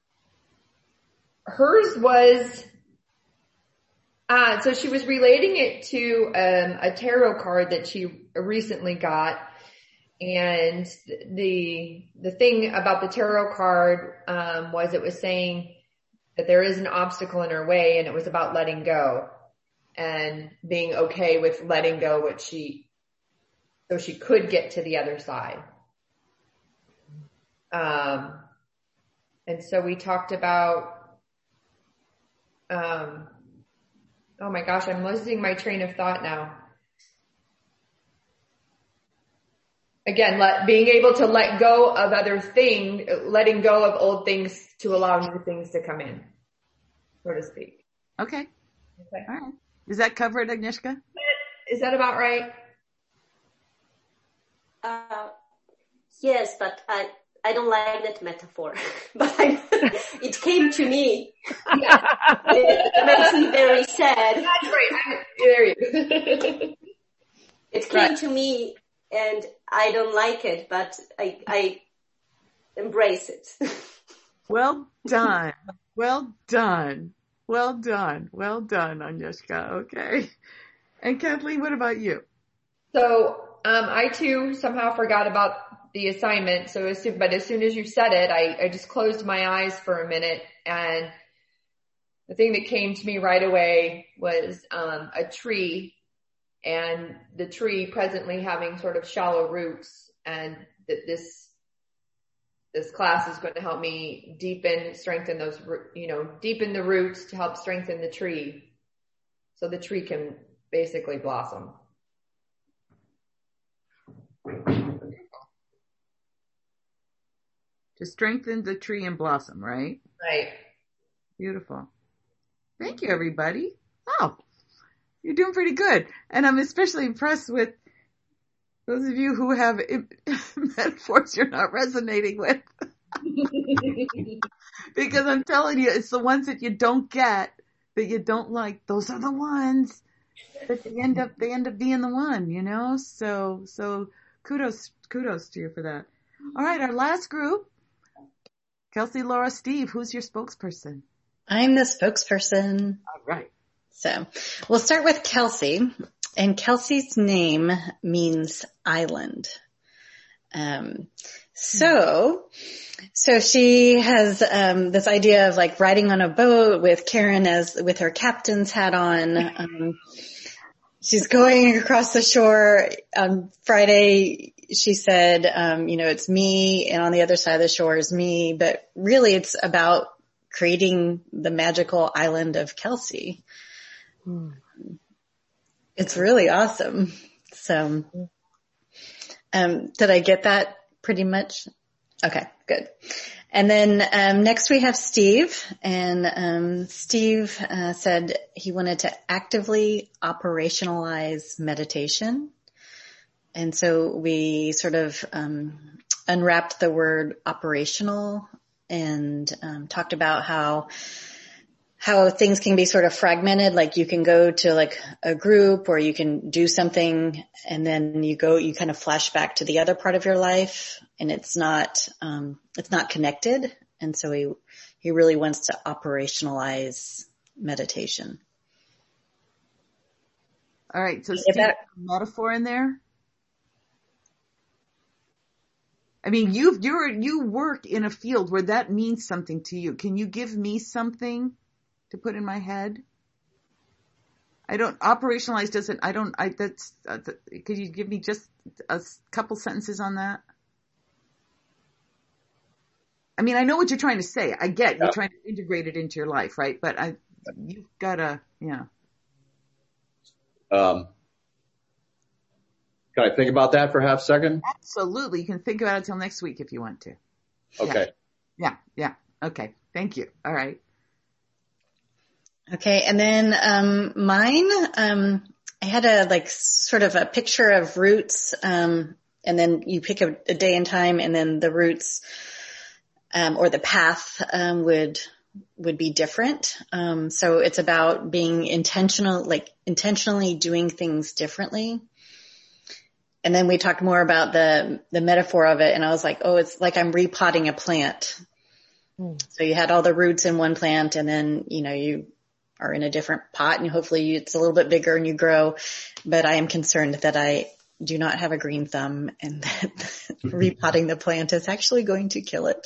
Speaker 3: hers was, uh, so she was relating it to um, a tarot card that she recently got. And the the thing about the tarot card um, was it was saying that there is an obstacle in her way, and it was about letting go and being okay with letting go what she, so she could get to the other side. Um, and so we talked about, um, oh my gosh, I'm losing my train of thought now. Again, let, being able to let go of other things, letting go of old things to allow new things to come in, so to speak.
Speaker 1: Okay.
Speaker 3: Okay.
Speaker 1: All right. Does that cover it, Agnieszka?
Speaker 3: Is that about right?
Speaker 5: Uh, yes, but I, I don't like that metaphor. But I, it came to me. It makes me very sad.
Speaker 3: That's right. I, there you go.
Speaker 5: It came
Speaker 3: right.
Speaker 5: to me, and I don't like it, but I, I embrace it.
Speaker 1: Well done. Well done. Well done. Well done, Agnieszka. Okay. And Kathleen, what about you?
Speaker 3: So, um, I too somehow forgot about the assignment. So as soon, but as soon as you said it, I, I just closed my eyes for a minute, and the thing that came to me right away was, um, a tree, and the tree presently having sort of shallow roots, and that this, this class is going to help me deepen, strengthen those, you know, deepen the roots to help strengthen the tree, so the tree can basically blossom.
Speaker 1: To strengthen the tree and blossom, right?
Speaker 3: Right.
Speaker 1: Beautiful. Thank you, everybody. Oh, you're doing pretty good. And I'm especially impressed with those of you who have metaphors you're not resonating with. Because I'm telling you, it's the ones that you don't get, that you don't like. Those are the ones that they end up, they end up being the one, you know? So, so kudos, kudos to you for that. All right. Our last group, Kelsey, Laura, Steve, who's your spokesperson?
Speaker 11: I'm the spokesperson.
Speaker 1: All right.
Speaker 11: So we'll start with Kelsey, and Kelsey's name means island. Um, so, so she has, um, this idea of like riding on a boat with Karen as, with her captain's hat on. Um, she's going across the shore. On Friday, she said, um, you know, it's me, and on the other side of the shore is me, but really it's about creating the magical island of Kelsey. Hmm. It's really awesome. So, um, did I get that pretty much? Okay, good. And then, um, next we have Steve, and, um, Steve, uh, said he wanted to actively operationalize meditation. And so we sort of, um, unwrapped the word operational and, um, talked about how, how things can be sort of fragmented. Like you can go to like a group, or you can do something, and then you go, you kind of flash back to the other part of your life, and it's not, um, it's not connected. And so he, he really wants to operationalize meditation.
Speaker 1: All right. So Steve, that metaphor in there. I mean, you you're you work in a field where that means something to you. Can you give me something to put in my head? I don't operationalize doesn't. I don't. I that's. Uh, could you give me just a couple sentences on that? I mean, I know what you're trying to say. I get you're trying to integrate it into your life, right? But I, you've gotta, yeah.
Speaker 6: Um. Can I think about that for half a second?
Speaker 1: Absolutely. You can think about it till next week if you want to.
Speaker 6: Okay.
Speaker 1: Yeah, yeah. Okay. Thank you. All right.
Speaker 11: Okay. And then, um, mine, um, I had a like sort of a picture of roots, um, and then you pick a, a day and time, and then the roots, um, or the path, um, would, would be different. Um, so it's about being intentional, like intentionally doing things differently. And then we talked more about the, the metaphor of it. And I was like, oh, it's like I'm repotting a plant. Mm. So you had all the roots in one plant, and then, you know, you are in a different pot, and hopefully you, it's a little bit bigger and you grow. But I am concerned that I do not have a green thumb, and that repotting the plant is actually going to kill it.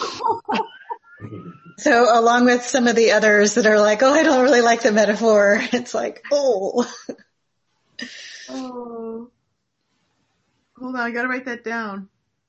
Speaker 11: So along with some of the others that are like, oh, I don't really like the metaphor. It's like, oh.
Speaker 1: Oh. Hold on, I gotta write that down.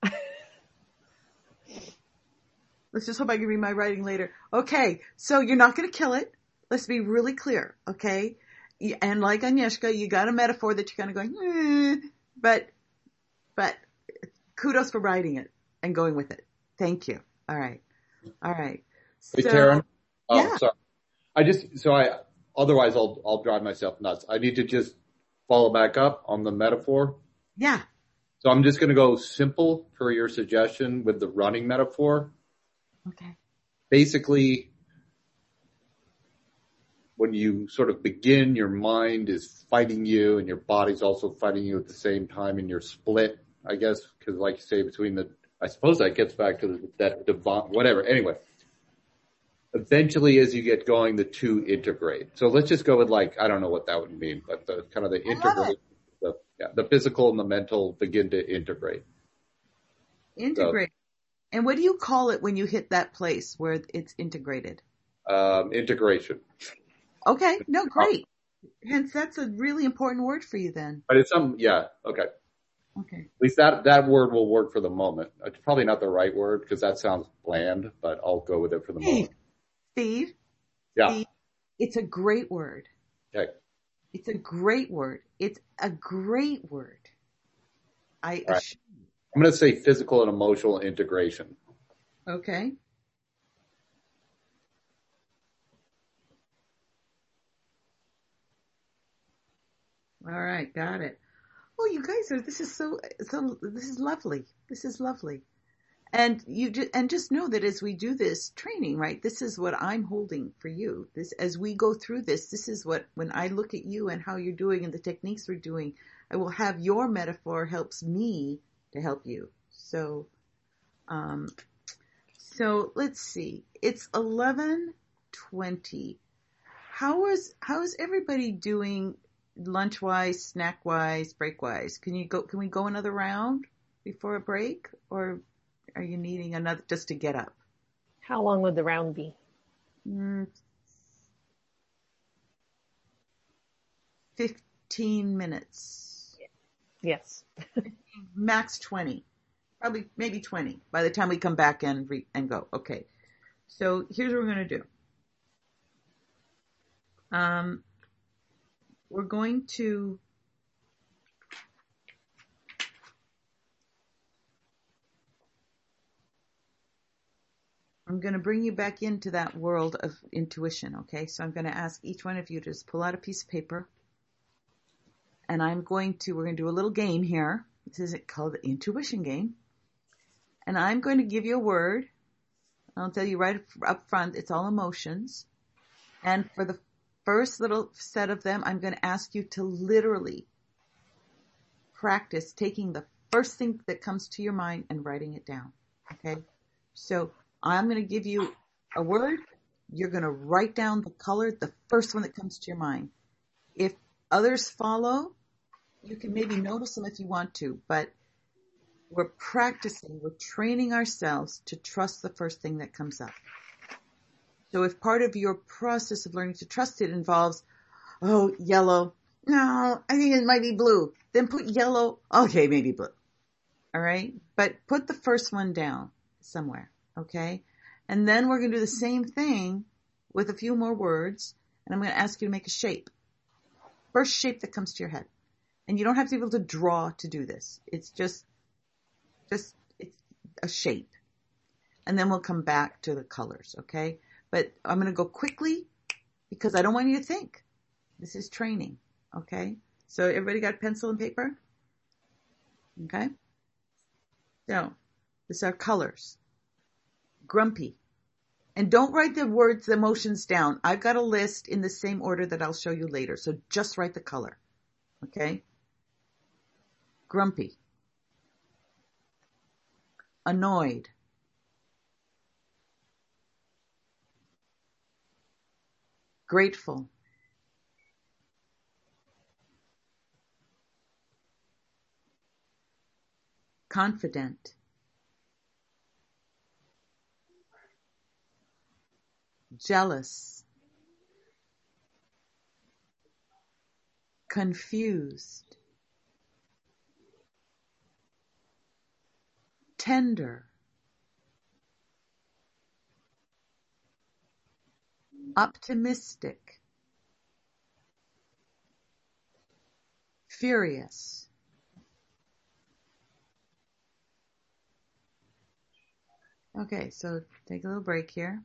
Speaker 1: Let's just hope I can read my writing later. Okay, so you're not gonna kill it. Let's be really clear, okay? And like Agnieszka, you got a metaphor that you're kind of going, eh, but, but kudos for writing it and going with it. Thank you. All right. All right.
Speaker 6: Hey,
Speaker 1: so,
Speaker 6: Taryn. Oh,
Speaker 1: yeah.
Speaker 6: sorry. I just, so I, otherwise I'll, I'll drive myself nuts. I need to just follow back up on the metaphor.
Speaker 1: Yeah.
Speaker 6: So I'm just going to go simple per your suggestion with the running metaphor.
Speaker 1: Okay.
Speaker 6: Basically, when you sort of begin, your mind is fighting you and your body's also fighting you at the same time, and you're split, I guess, because like you say, between the, I suppose that gets back to the, that divine, whatever. Anyway, eventually as you get going, the two integrate. So let's just go with like, I don't know what that would mean, but the kind of the integrate, the, yeah, the physical and the mental begin to integrate.
Speaker 1: Integrate. So, and what do you call it when you hit that place where it's integrated?
Speaker 6: Um, integration.
Speaker 1: Okay. No, great. Hence, that's a really important word for you then.
Speaker 6: But it's some, yeah. Okay.
Speaker 1: Okay.
Speaker 6: At least that, that word will work for the moment. It's probably not the right word because that sounds bland, but I'll go with it for the
Speaker 1: Steve,
Speaker 6: moment.
Speaker 1: Steve.
Speaker 6: Yeah.
Speaker 1: Steve, it's a great word.
Speaker 6: Okay.
Speaker 1: It's a great word. It's a great word. I
Speaker 6: All right. I'm going to say physical and emotional integration.
Speaker 1: Okay. All right, got it. Oh, you guys are, this is so, so, this is lovely. This is lovely. And you just, and just know that as we do this training, right, this is what I'm holding for you. This, as we go through this, this is what, when I look at you and how you're doing and the techniques we're doing, I will have your metaphor helps me to help you. So, um, so let's see. It's eleven twenty. How is, how is everybody doing lunch wise, snack wise, break wise? Can you go, can we go another round before a break, or are you needing another just to get up?
Speaker 4: How long would the round be?
Speaker 1: Mm, fifteen minutes.
Speaker 4: Yes.
Speaker 1: Max twenty. Probably, maybe twenty by the time we come back and re- and go. Okay. So here's what we're going to do. Um, we're going to I'm going to bring you back into that world of intuition, okay? So I'm going to ask each one of you to just pull out a piece of paper. And I'm going to, we're going to do a little game here. This is called the intuition game. And I'm going to give you a word. I'll tell you right up front, it's all emotions. And for the first little set of them, I'm going to ask you to literally practice taking the first thing that comes to your mind and writing it down, okay? So I'm going to give you a word. You're going to write down the color, the first one that comes to your mind. If others follow, you can maybe notice them if you want to, but we're practicing, we're training ourselves to trust the first thing that comes up. So if part of your process of learning to trust it involves, oh, yellow, no, I think it might be blue, then put yellow, okay, maybe blue. All right? But put the first one down somewhere. Okay. And then we're going to do the same thing with a few more words. And I'm going to ask you to make a shape. First shape that comes to your head. And you don't have to be able to draw to do this. It's just, just, it's a shape. and then we'll come back to the colors, okay? But I'm going to go quickly because I don't want you to think. This is training, okay? So everybody got pencil and paper? Okay? So, these are colors. Grumpy. And don't write the words, the emotions down. I've got a list in the same order that I'll show you later. So just write the color. Okay? Grumpy. Annoyed. Grateful. Confident. Jealous. Confused. Tender. Optimistic. Furious. Okay, so take a little break here.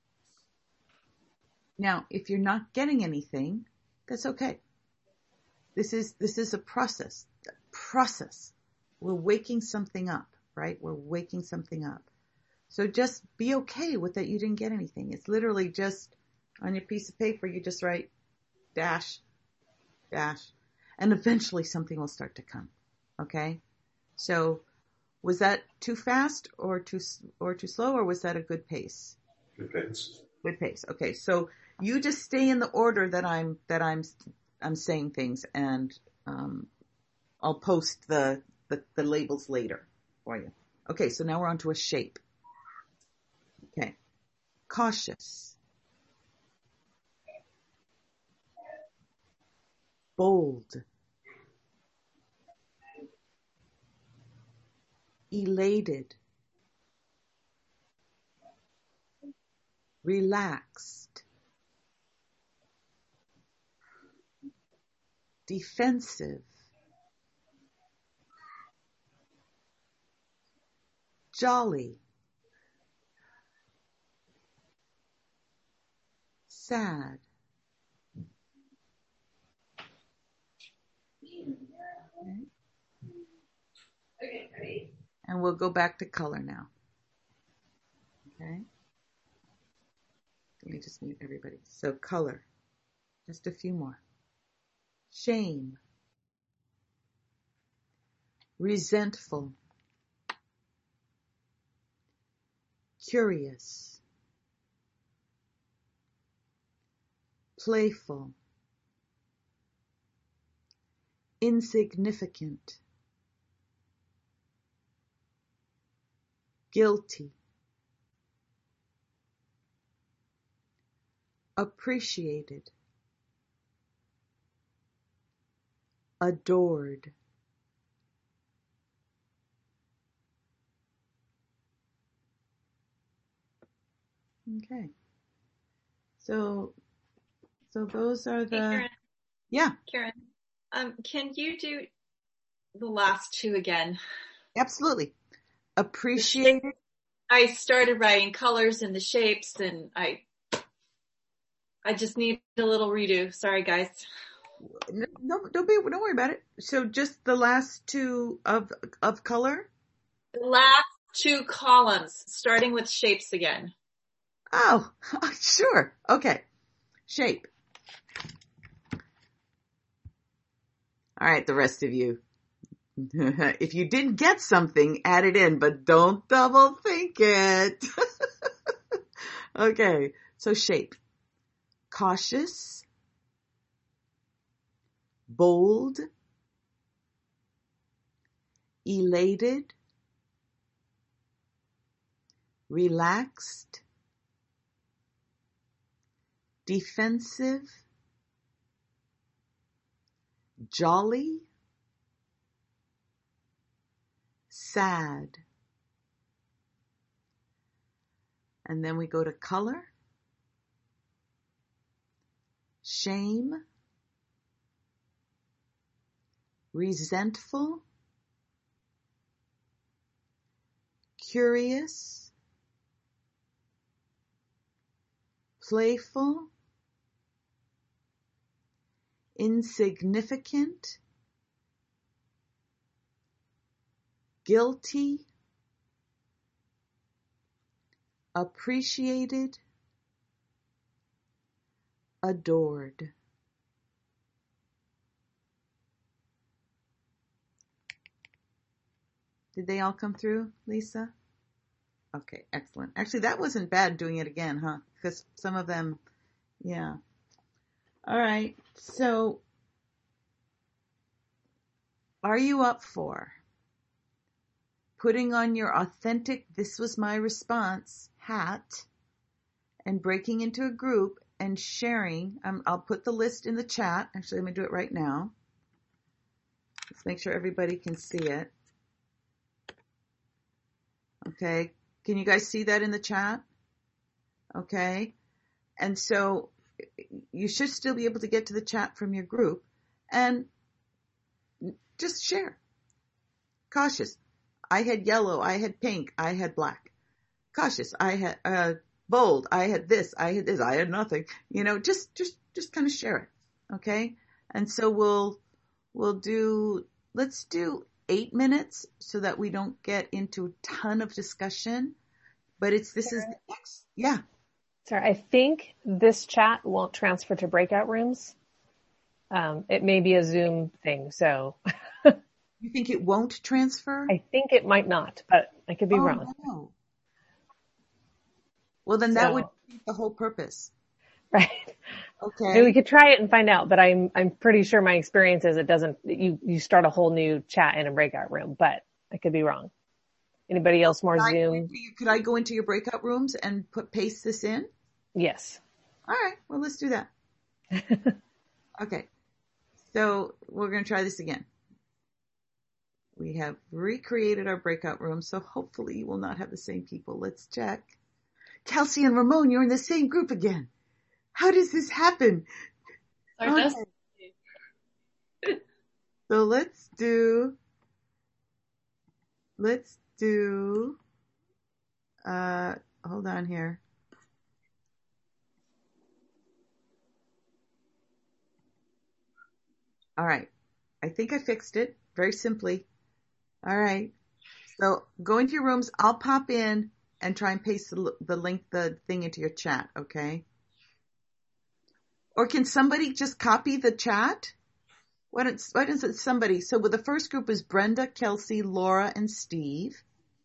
Speaker 1: Now, if you're not getting anything, that's okay. This is, this is a process, a process. We're waking something up, right? We're waking something up. So just be okay with that you didn't get anything. It's literally just on your piece of paper, you just write dash, dash, and eventually something will start to come. Okay? So was that too fast or too, or too slow, or was that a good pace?
Speaker 2: Good pace.
Speaker 1: Good pace. Okay. So you just stay in the order that I'm, that I'm, I'm saying things, and, um, I'll post the, the, the labels later for you. Okay. So now we're on to a shape. Okay. Cautious. Bold. Elated. Relaxed. Defensive. Jolly. Sad. Okay. And we'll go back to color now. Okay. Let me just mute everybody. So color. Just a few more. Shame. Resentful. Curious. Playful. Insignificant. Guilty. Appreciated. Adored. Okay. So, so those are the,
Speaker 9: Hey, Karen.
Speaker 1: yeah.
Speaker 9: Karen, um, can you do the last two again?
Speaker 1: Absolutely. Appreciated.
Speaker 9: I started writing colors and the shapes, and I, I just need a little redo. Sorry, guys.
Speaker 1: No, don't be, don't worry about it. So just the last two of, of color?
Speaker 9: The last two columns, starting with shapes again.
Speaker 1: Oh, sure. Okay. Shape. All right, the rest of you. If you didn't get something, add it in, but don't double think it. Okay, so shape. Cautious. Bold. Elated. Relaxed. Defensive. Jolly. Sad. And then we go to color. Shame. Resentful. Curious. playful, insignificant, guilty, appreciated, adored. Did they all come through, Lisa? Okay, excellent. Actually, that wasn't bad doing it again, huh? Because some of them, yeah. All right, so are you up for putting on your authentic "this was my response" hat and breaking into a group and sharing? Um, I'll put the list in the chat. Actually, let me do it right now. Let's make sure everybody can see it. Okay, can you guys see that in the chat? Okay, and so you should still be able to get to the chat from your group and just share. Cautious, I had yellow, I had pink, I had black. Cautious, I had uh, bold, I had this, I had this, I had nothing. You know, just just just kind of share it, okay? And so we'll we'll do. Let's do eight minutes so that we don't get into a ton of discussion. But it's this Sarah, is the next, yeah.
Speaker 4: Sorry, I think this chat won't transfer to breakout rooms. Um, it may be a Zoom thing, so.
Speaker 1: You think it won't transfer?
Speaker 4: I think it might not, but I could be
Speaker 1: oh,
Speaker 4: wrong.
Speaker 1: No. Well, then so, that would be the whole purpose.
Speaker 4: Right.
Speaker 1: Okay.
Speaker 4: Maybe we could try it and find out, but I'm I'm pretty sure my experience is it doesn't. You you start a whole new chat in a breakout room, but I could be wrong. Anybody else more
Speaker 1: could
Speaker 4: Zoom?
Speaker 1: I, could I go into your breakout rooms and put paste this in?
Speaker 4: Yes.
Speaker 1: All right. Well, let's do that. Okay. So we're going to try this again. We have recreated our breakout room, so hopefully you will not have the same people. Let's check. Kelsey and Ramon, you're in the same group again. How does this happen? Okay. So let's do, let's do, uh, hold on here. All right. I think I fixed it very simply. All right. So go into your rooms. I'll pop in and try and paste the, the link, the thing into your chat. Okay. Or can somebody just copy the chat? Why don't, why doesn't somebody? So well, the first group is Brenda, Kelsey, Laura, and Steve.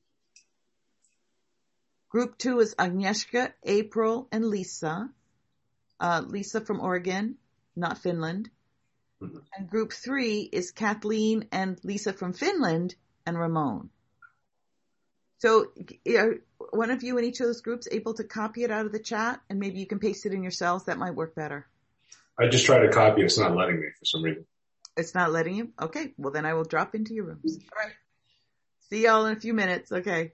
Speaker 1: Group two is Agnieszka, April, and Lisa. Uh, Lisa from Oregon, not Finland. Mm-hmm. And group three is Kathleen and Lisa from Finland and Ramon. So are one of you in each of those groups able to copy it out of the chat and maybe you can paste it in yourselves? That might work better.
Speaker 2: I just tried to copy. It's not letting me for some reason.
Speaker 1: It's not letting you? Okay. Well, then I will drop into your rooms. All right. See y'all in a few minutes. Okay.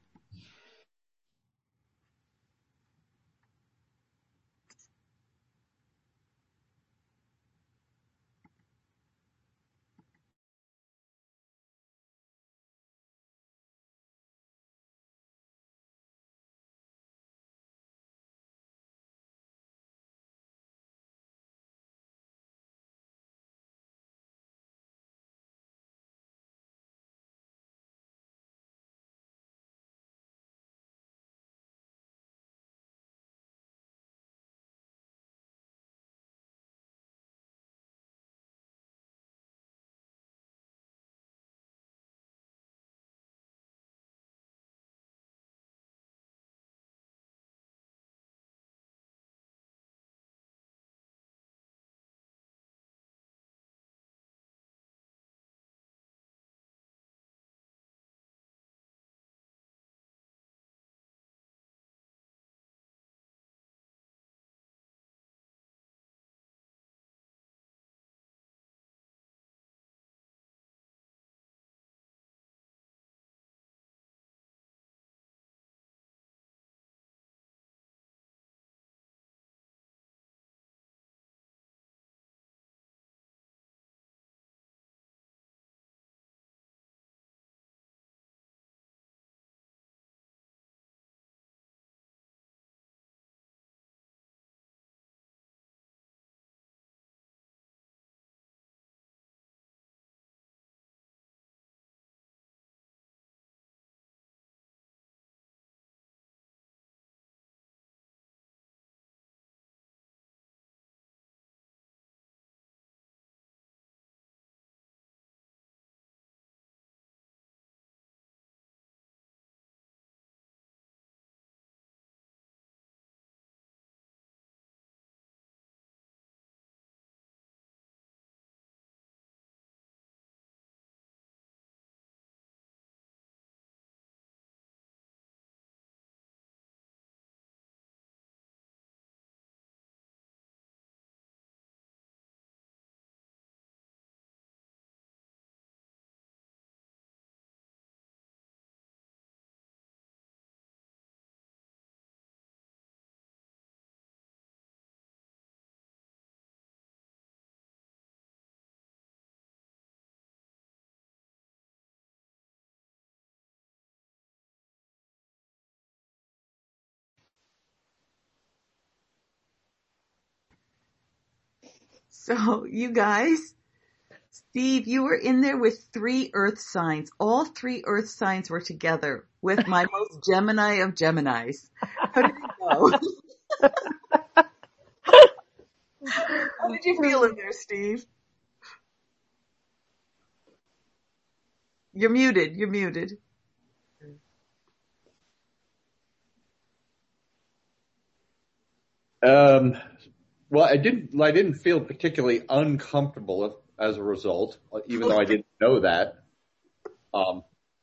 Speaker 1: So you guys, Steve, you were in there with three earth signs. All three earth signs were together with my most Gemini of Geminis. How did it go? How did you feel in there, Steve? You're muted. You're muted.
Speaker 6: Um, well, I didn't, I didn't feel particularly uncomfortable as a result, even though I didn't know that. Um,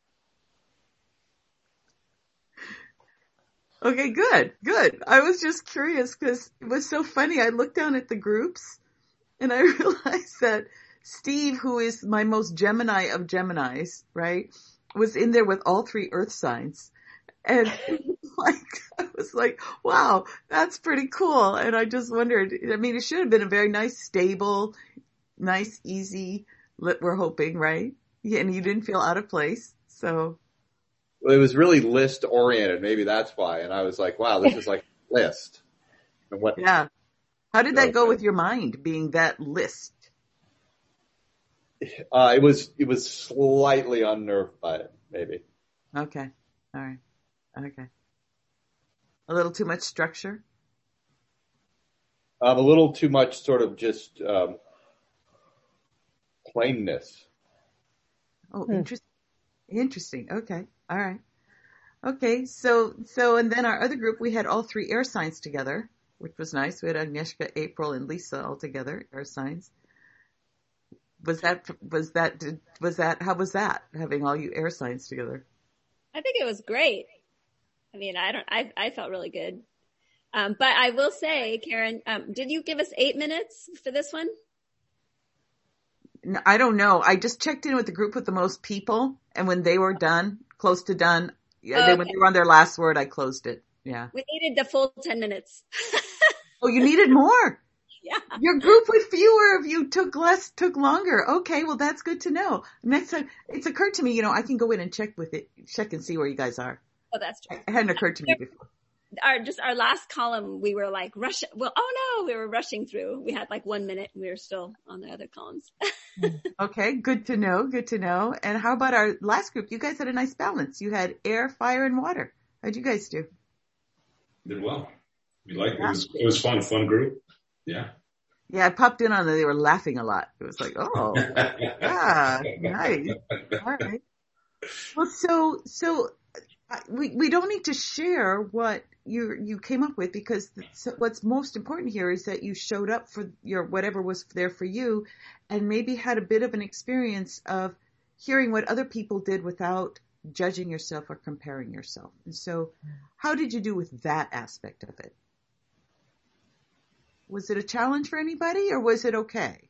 Speaker 1: okay, good, good. I was just curious because it was so funny. I looked down at the groups and I realized that Steve, who is my most Gemini of Geminis, right, was in there with all three earth signs. And like, I was like, wow, that's pretty cool. And I just wondered, I mean, it should have been a very nice, stable, nice, easy, we're hoping, right? Yeah, and you didn't feel out of place. So.
Speaker 6: Well, it was really list oriented. Maybe that's why. And I was like, wow, this is like a list. And what,
Speaker 1: yeah. How did that go with your mind being that list?
Speaker 6: Uh, it was, it was slightly unnerved by it, maybe.
Speaker 1: Okay. All right. Okay. A little too much structure?
Speaker 6: Um, a little too much sort of just, um, plainness.
Speaker 1: Oh, hmm. interesting. Interesting. Okay. All right. Okay. So, so, and then our other group, we had all three air signs together, which was nice. We had Agnieszka, April, and Lisa all together, air signs. Was that, was that, was that, how was that, having all you air signs together?
Speaker 8: I think it was great. I mean, I don't, I, I felt really good. Um, but I will say, Karen, um, did you give us eight minutes for this one?
Speaker 1: No, I don't know. I just checked in with the group with the most people, and when they were done, close to done, yeah, okay. they, when they were on their last word, I closed it. Yeah.
Speaker 8: We needed the full ten minutes.
Speaker 1: Oh, you needed more?
Speaker 8: Yeah.
Speaker 1: Your group with fewer of you took less, took longer. Okay, well that's good to know. Next time, it's occurred to me, you know, I can go in and check with it, check and see where you guys are.
Speaker 8: Oh, that's true.
Speaker 1: It hadn't occurred to me before.
Speaker 8: Our, just our last column, we were like rush. Well, oh no, we were rushing through. We had like one minute and we were still on the other columns.
Speaker 1: Okay, good to know, good to know. And how about our last group? You guys had a nice balance. You had air, fire, and water. How'd you guys do?
Speaker 2: Did well. We liked it. It was, it was fun, fun group. Yeah.
Speaker 1: Yeah, I popped in on them. They were laughing a lot. It was like, oh, yeah, nice. All right. Well, so, so we, we don't need to share what you, you came up with because what's most important here is that you showed up for your, whatever was there for you and maybe had a bit of an experience of hearing what other people did without judging yourself or comparing yourself. And so how did you do with that aspect of it? Was it a challenge for anybody or was it okay?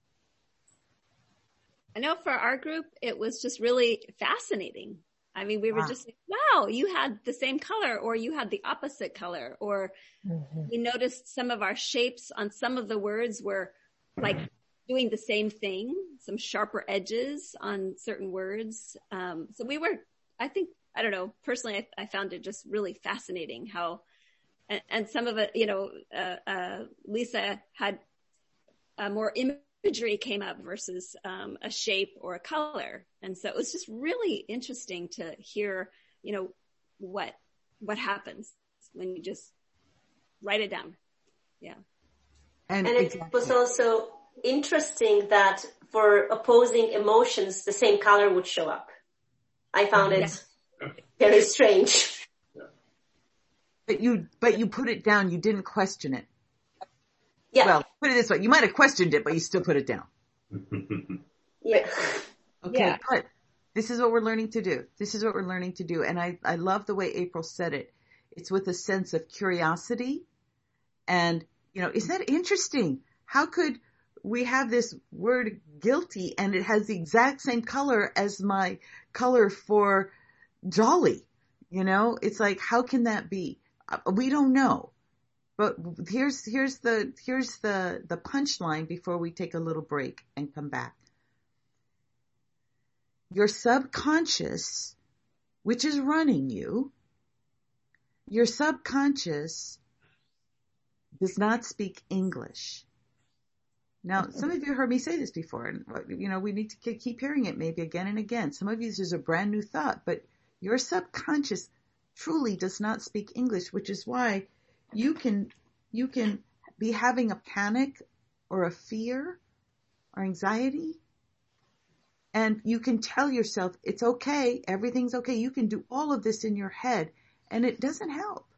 Speaker 8: I know for our group, it was just really fascinating. I mean, we were wow. just like, wow, you had the same color or you had the opposite color or mm-hmm. we noticed some of our shapes on some of the words were like doing the same thing, some sharper edges on certain words. Um, so we were, I think, I don't know, personally, I, I found it just really fascinating how And, and some of it, you know, uh, uh, Lisa had uh, more imagery came up versus um, a shape or a color. And so it was just really interesting to hear, you know, what, what happens when you just write it down. Yeah.
Speaker 5: And, and it was also interesting that for opposing emotions, the same color would show up. I found it yeah. very strange.
Speaker 1: But you, but you put it down. You didn't question it.
Speaker 5: Yeah.
Speaker 1: Well, put it this way. You might have questioned it, but you still put it down.
Speaker 5: Yeah.
Speaker 1: Okay.
Speaker 8: Yeah.
Speaker 1: But this is what we're learning to do. This is what we're learning to do. And I, I love the way April said it. It's with a sense of curiosity. And, you know, isn't that interesting? How could we have this word guilty and it has the exact same color as my color for jolly? You know, it's like, how can that be? We don't know, but here's, here's the, here's the, the punchline before we take a little break and come back. Your subconscious, which is running you, your subconscious does not speak English. Now, some of you heard me say this before, and you know we need to keep hearing it maybe again and again. Some of you, this is a brand new thought, but your subconscious truly does not speak English, which is why you can you can be having a panic or a fear or anxiety, and you can tell yourself it's okay, everything's okay. You can do all of this in your head, and it doesn't help.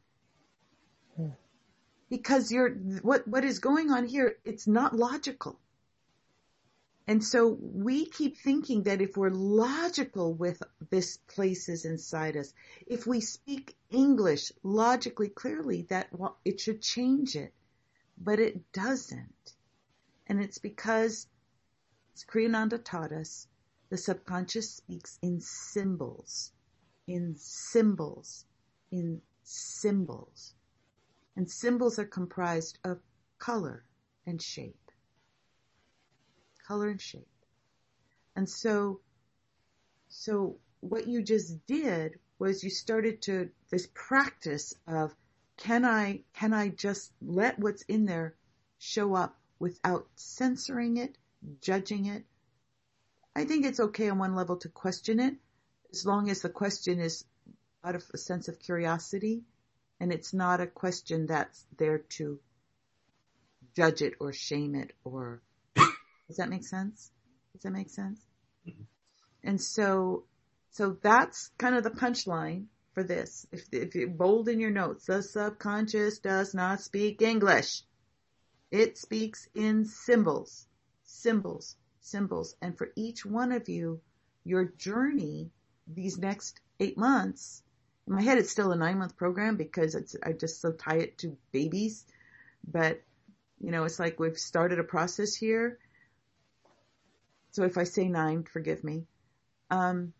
Speaker 1: Because you're, what, what is going on here, it's not logical. And so we keep thinking that if we're logical with this places inside us, if we speak English logically clearly, that well, it should change it. But it doesn't. And it's because, as Kriyananda taught us, the subconscious speaks in symbols, in symbols, in symbols. And symbols are comprised of color and shape. Color and shape. And so, so what you just did was you started to, this practice of, can I, can I just let what's in there show up without censoring it, judging it? I think it's okay on one level to question it, as long as the question is out of a sense of curiosity. And it's not a question that's there to judge it or shame it or, does that make sense? Does that make sense? Mm-hmm. And so, so that's kind of the punchline for this. If, if you bold in your notes, the subconscious does not speak English. It speaks in symbols, symbols, symbols. And for each one of you, your journey these next eight months, in my head, it's still a nine-month program because it's, I just so tie it to babies. But, you know, it's like we've started a process here. So if I say nine, forgive me. Um,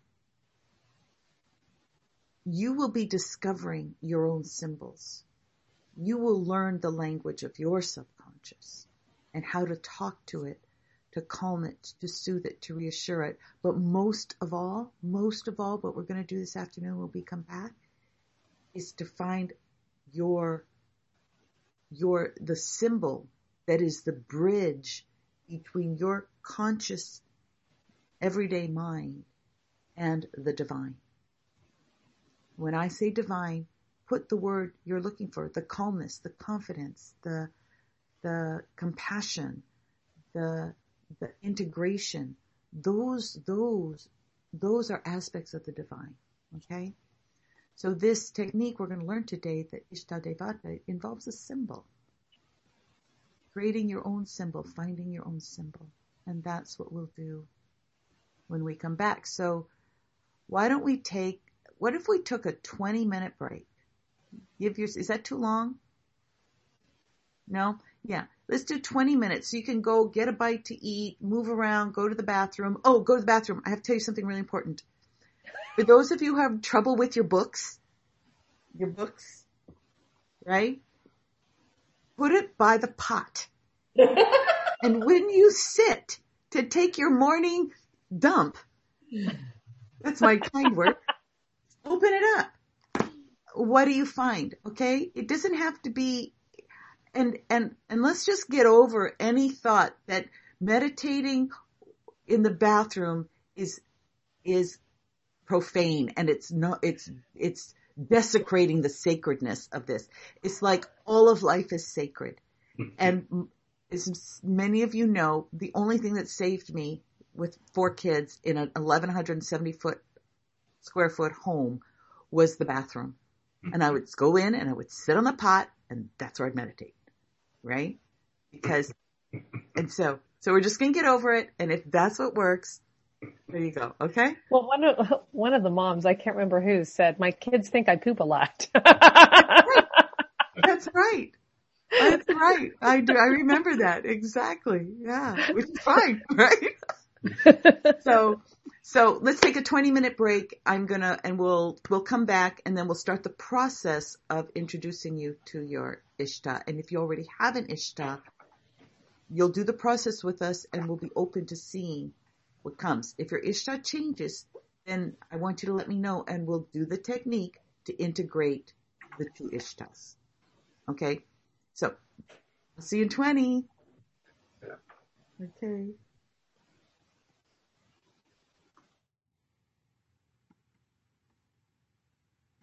Speaker 1: you will be discovering your own symbols. You will learn the language of your subconscious and how to talk to it, to calm it, to soothe it, to reassure it. But most of all, most of all, what we're going to do this afternoon when we come back is to find your, your, the symbol that is the bridge between your conscious everyday mind and the divine. When I say divine, put the word you're looking for, the calmness, the confidence, the, the compassion, the, the integration. Those, those, those are aspects of the divine. Okay? So this technique we're going to learn today, the Ishtadevata, involves a symbol. Creating your own symbol, finding your own symbol. And that's what we'll do when we come back. So why don't we take, what if we took a twenty minute break? Give your, is that too long? No? Yeah. Let's do twenty minutes. So you can go get a bite to eat, move around, go to the bathroom. Oh, go to the bathroom. I have to tell you something really important. For those of you who have trouble with your books, your books, right? Put it by the pot. And when you sit to take your morning dump, that's my kind word, open it up. What do you find? Okay? It doesn't have to be, and, and, and let's just get over any thought that meditating in the bathroom is, is profane, and it's not, it's, it's desecrating the sacredness of this. It's like all of life is sacred. And as many of you know, the only thing that saved me with four kids in an eleven seventy foot square foot home was the bathroom. And I would go in and I would sit on the pot, and that's where I'd meditate. Right? Because, and so, so we're just going to get over it. And if that's what works, there you go. Okay.
Speaker 4: Well, one of, one of the moms, I can't remember who, said, my kids think I poop a lot.
Speaker 1: That's right. That's right. I do. I remember that. Exactly. Yeah. Which is fine. Right. So, so let's take a twenty minute break. I'm going to, and we'll, we'll come back, and then we'll start the process of introducing you to your Ishta. And if you already have an Ishta, you'll do the process with us, and we'll be open to seeing what comes. If your Ishta changes, then I want you to let me know, and we'll do the technique to integrate the two Ishtas. Okay? So, I'll see you in twenty. Okay.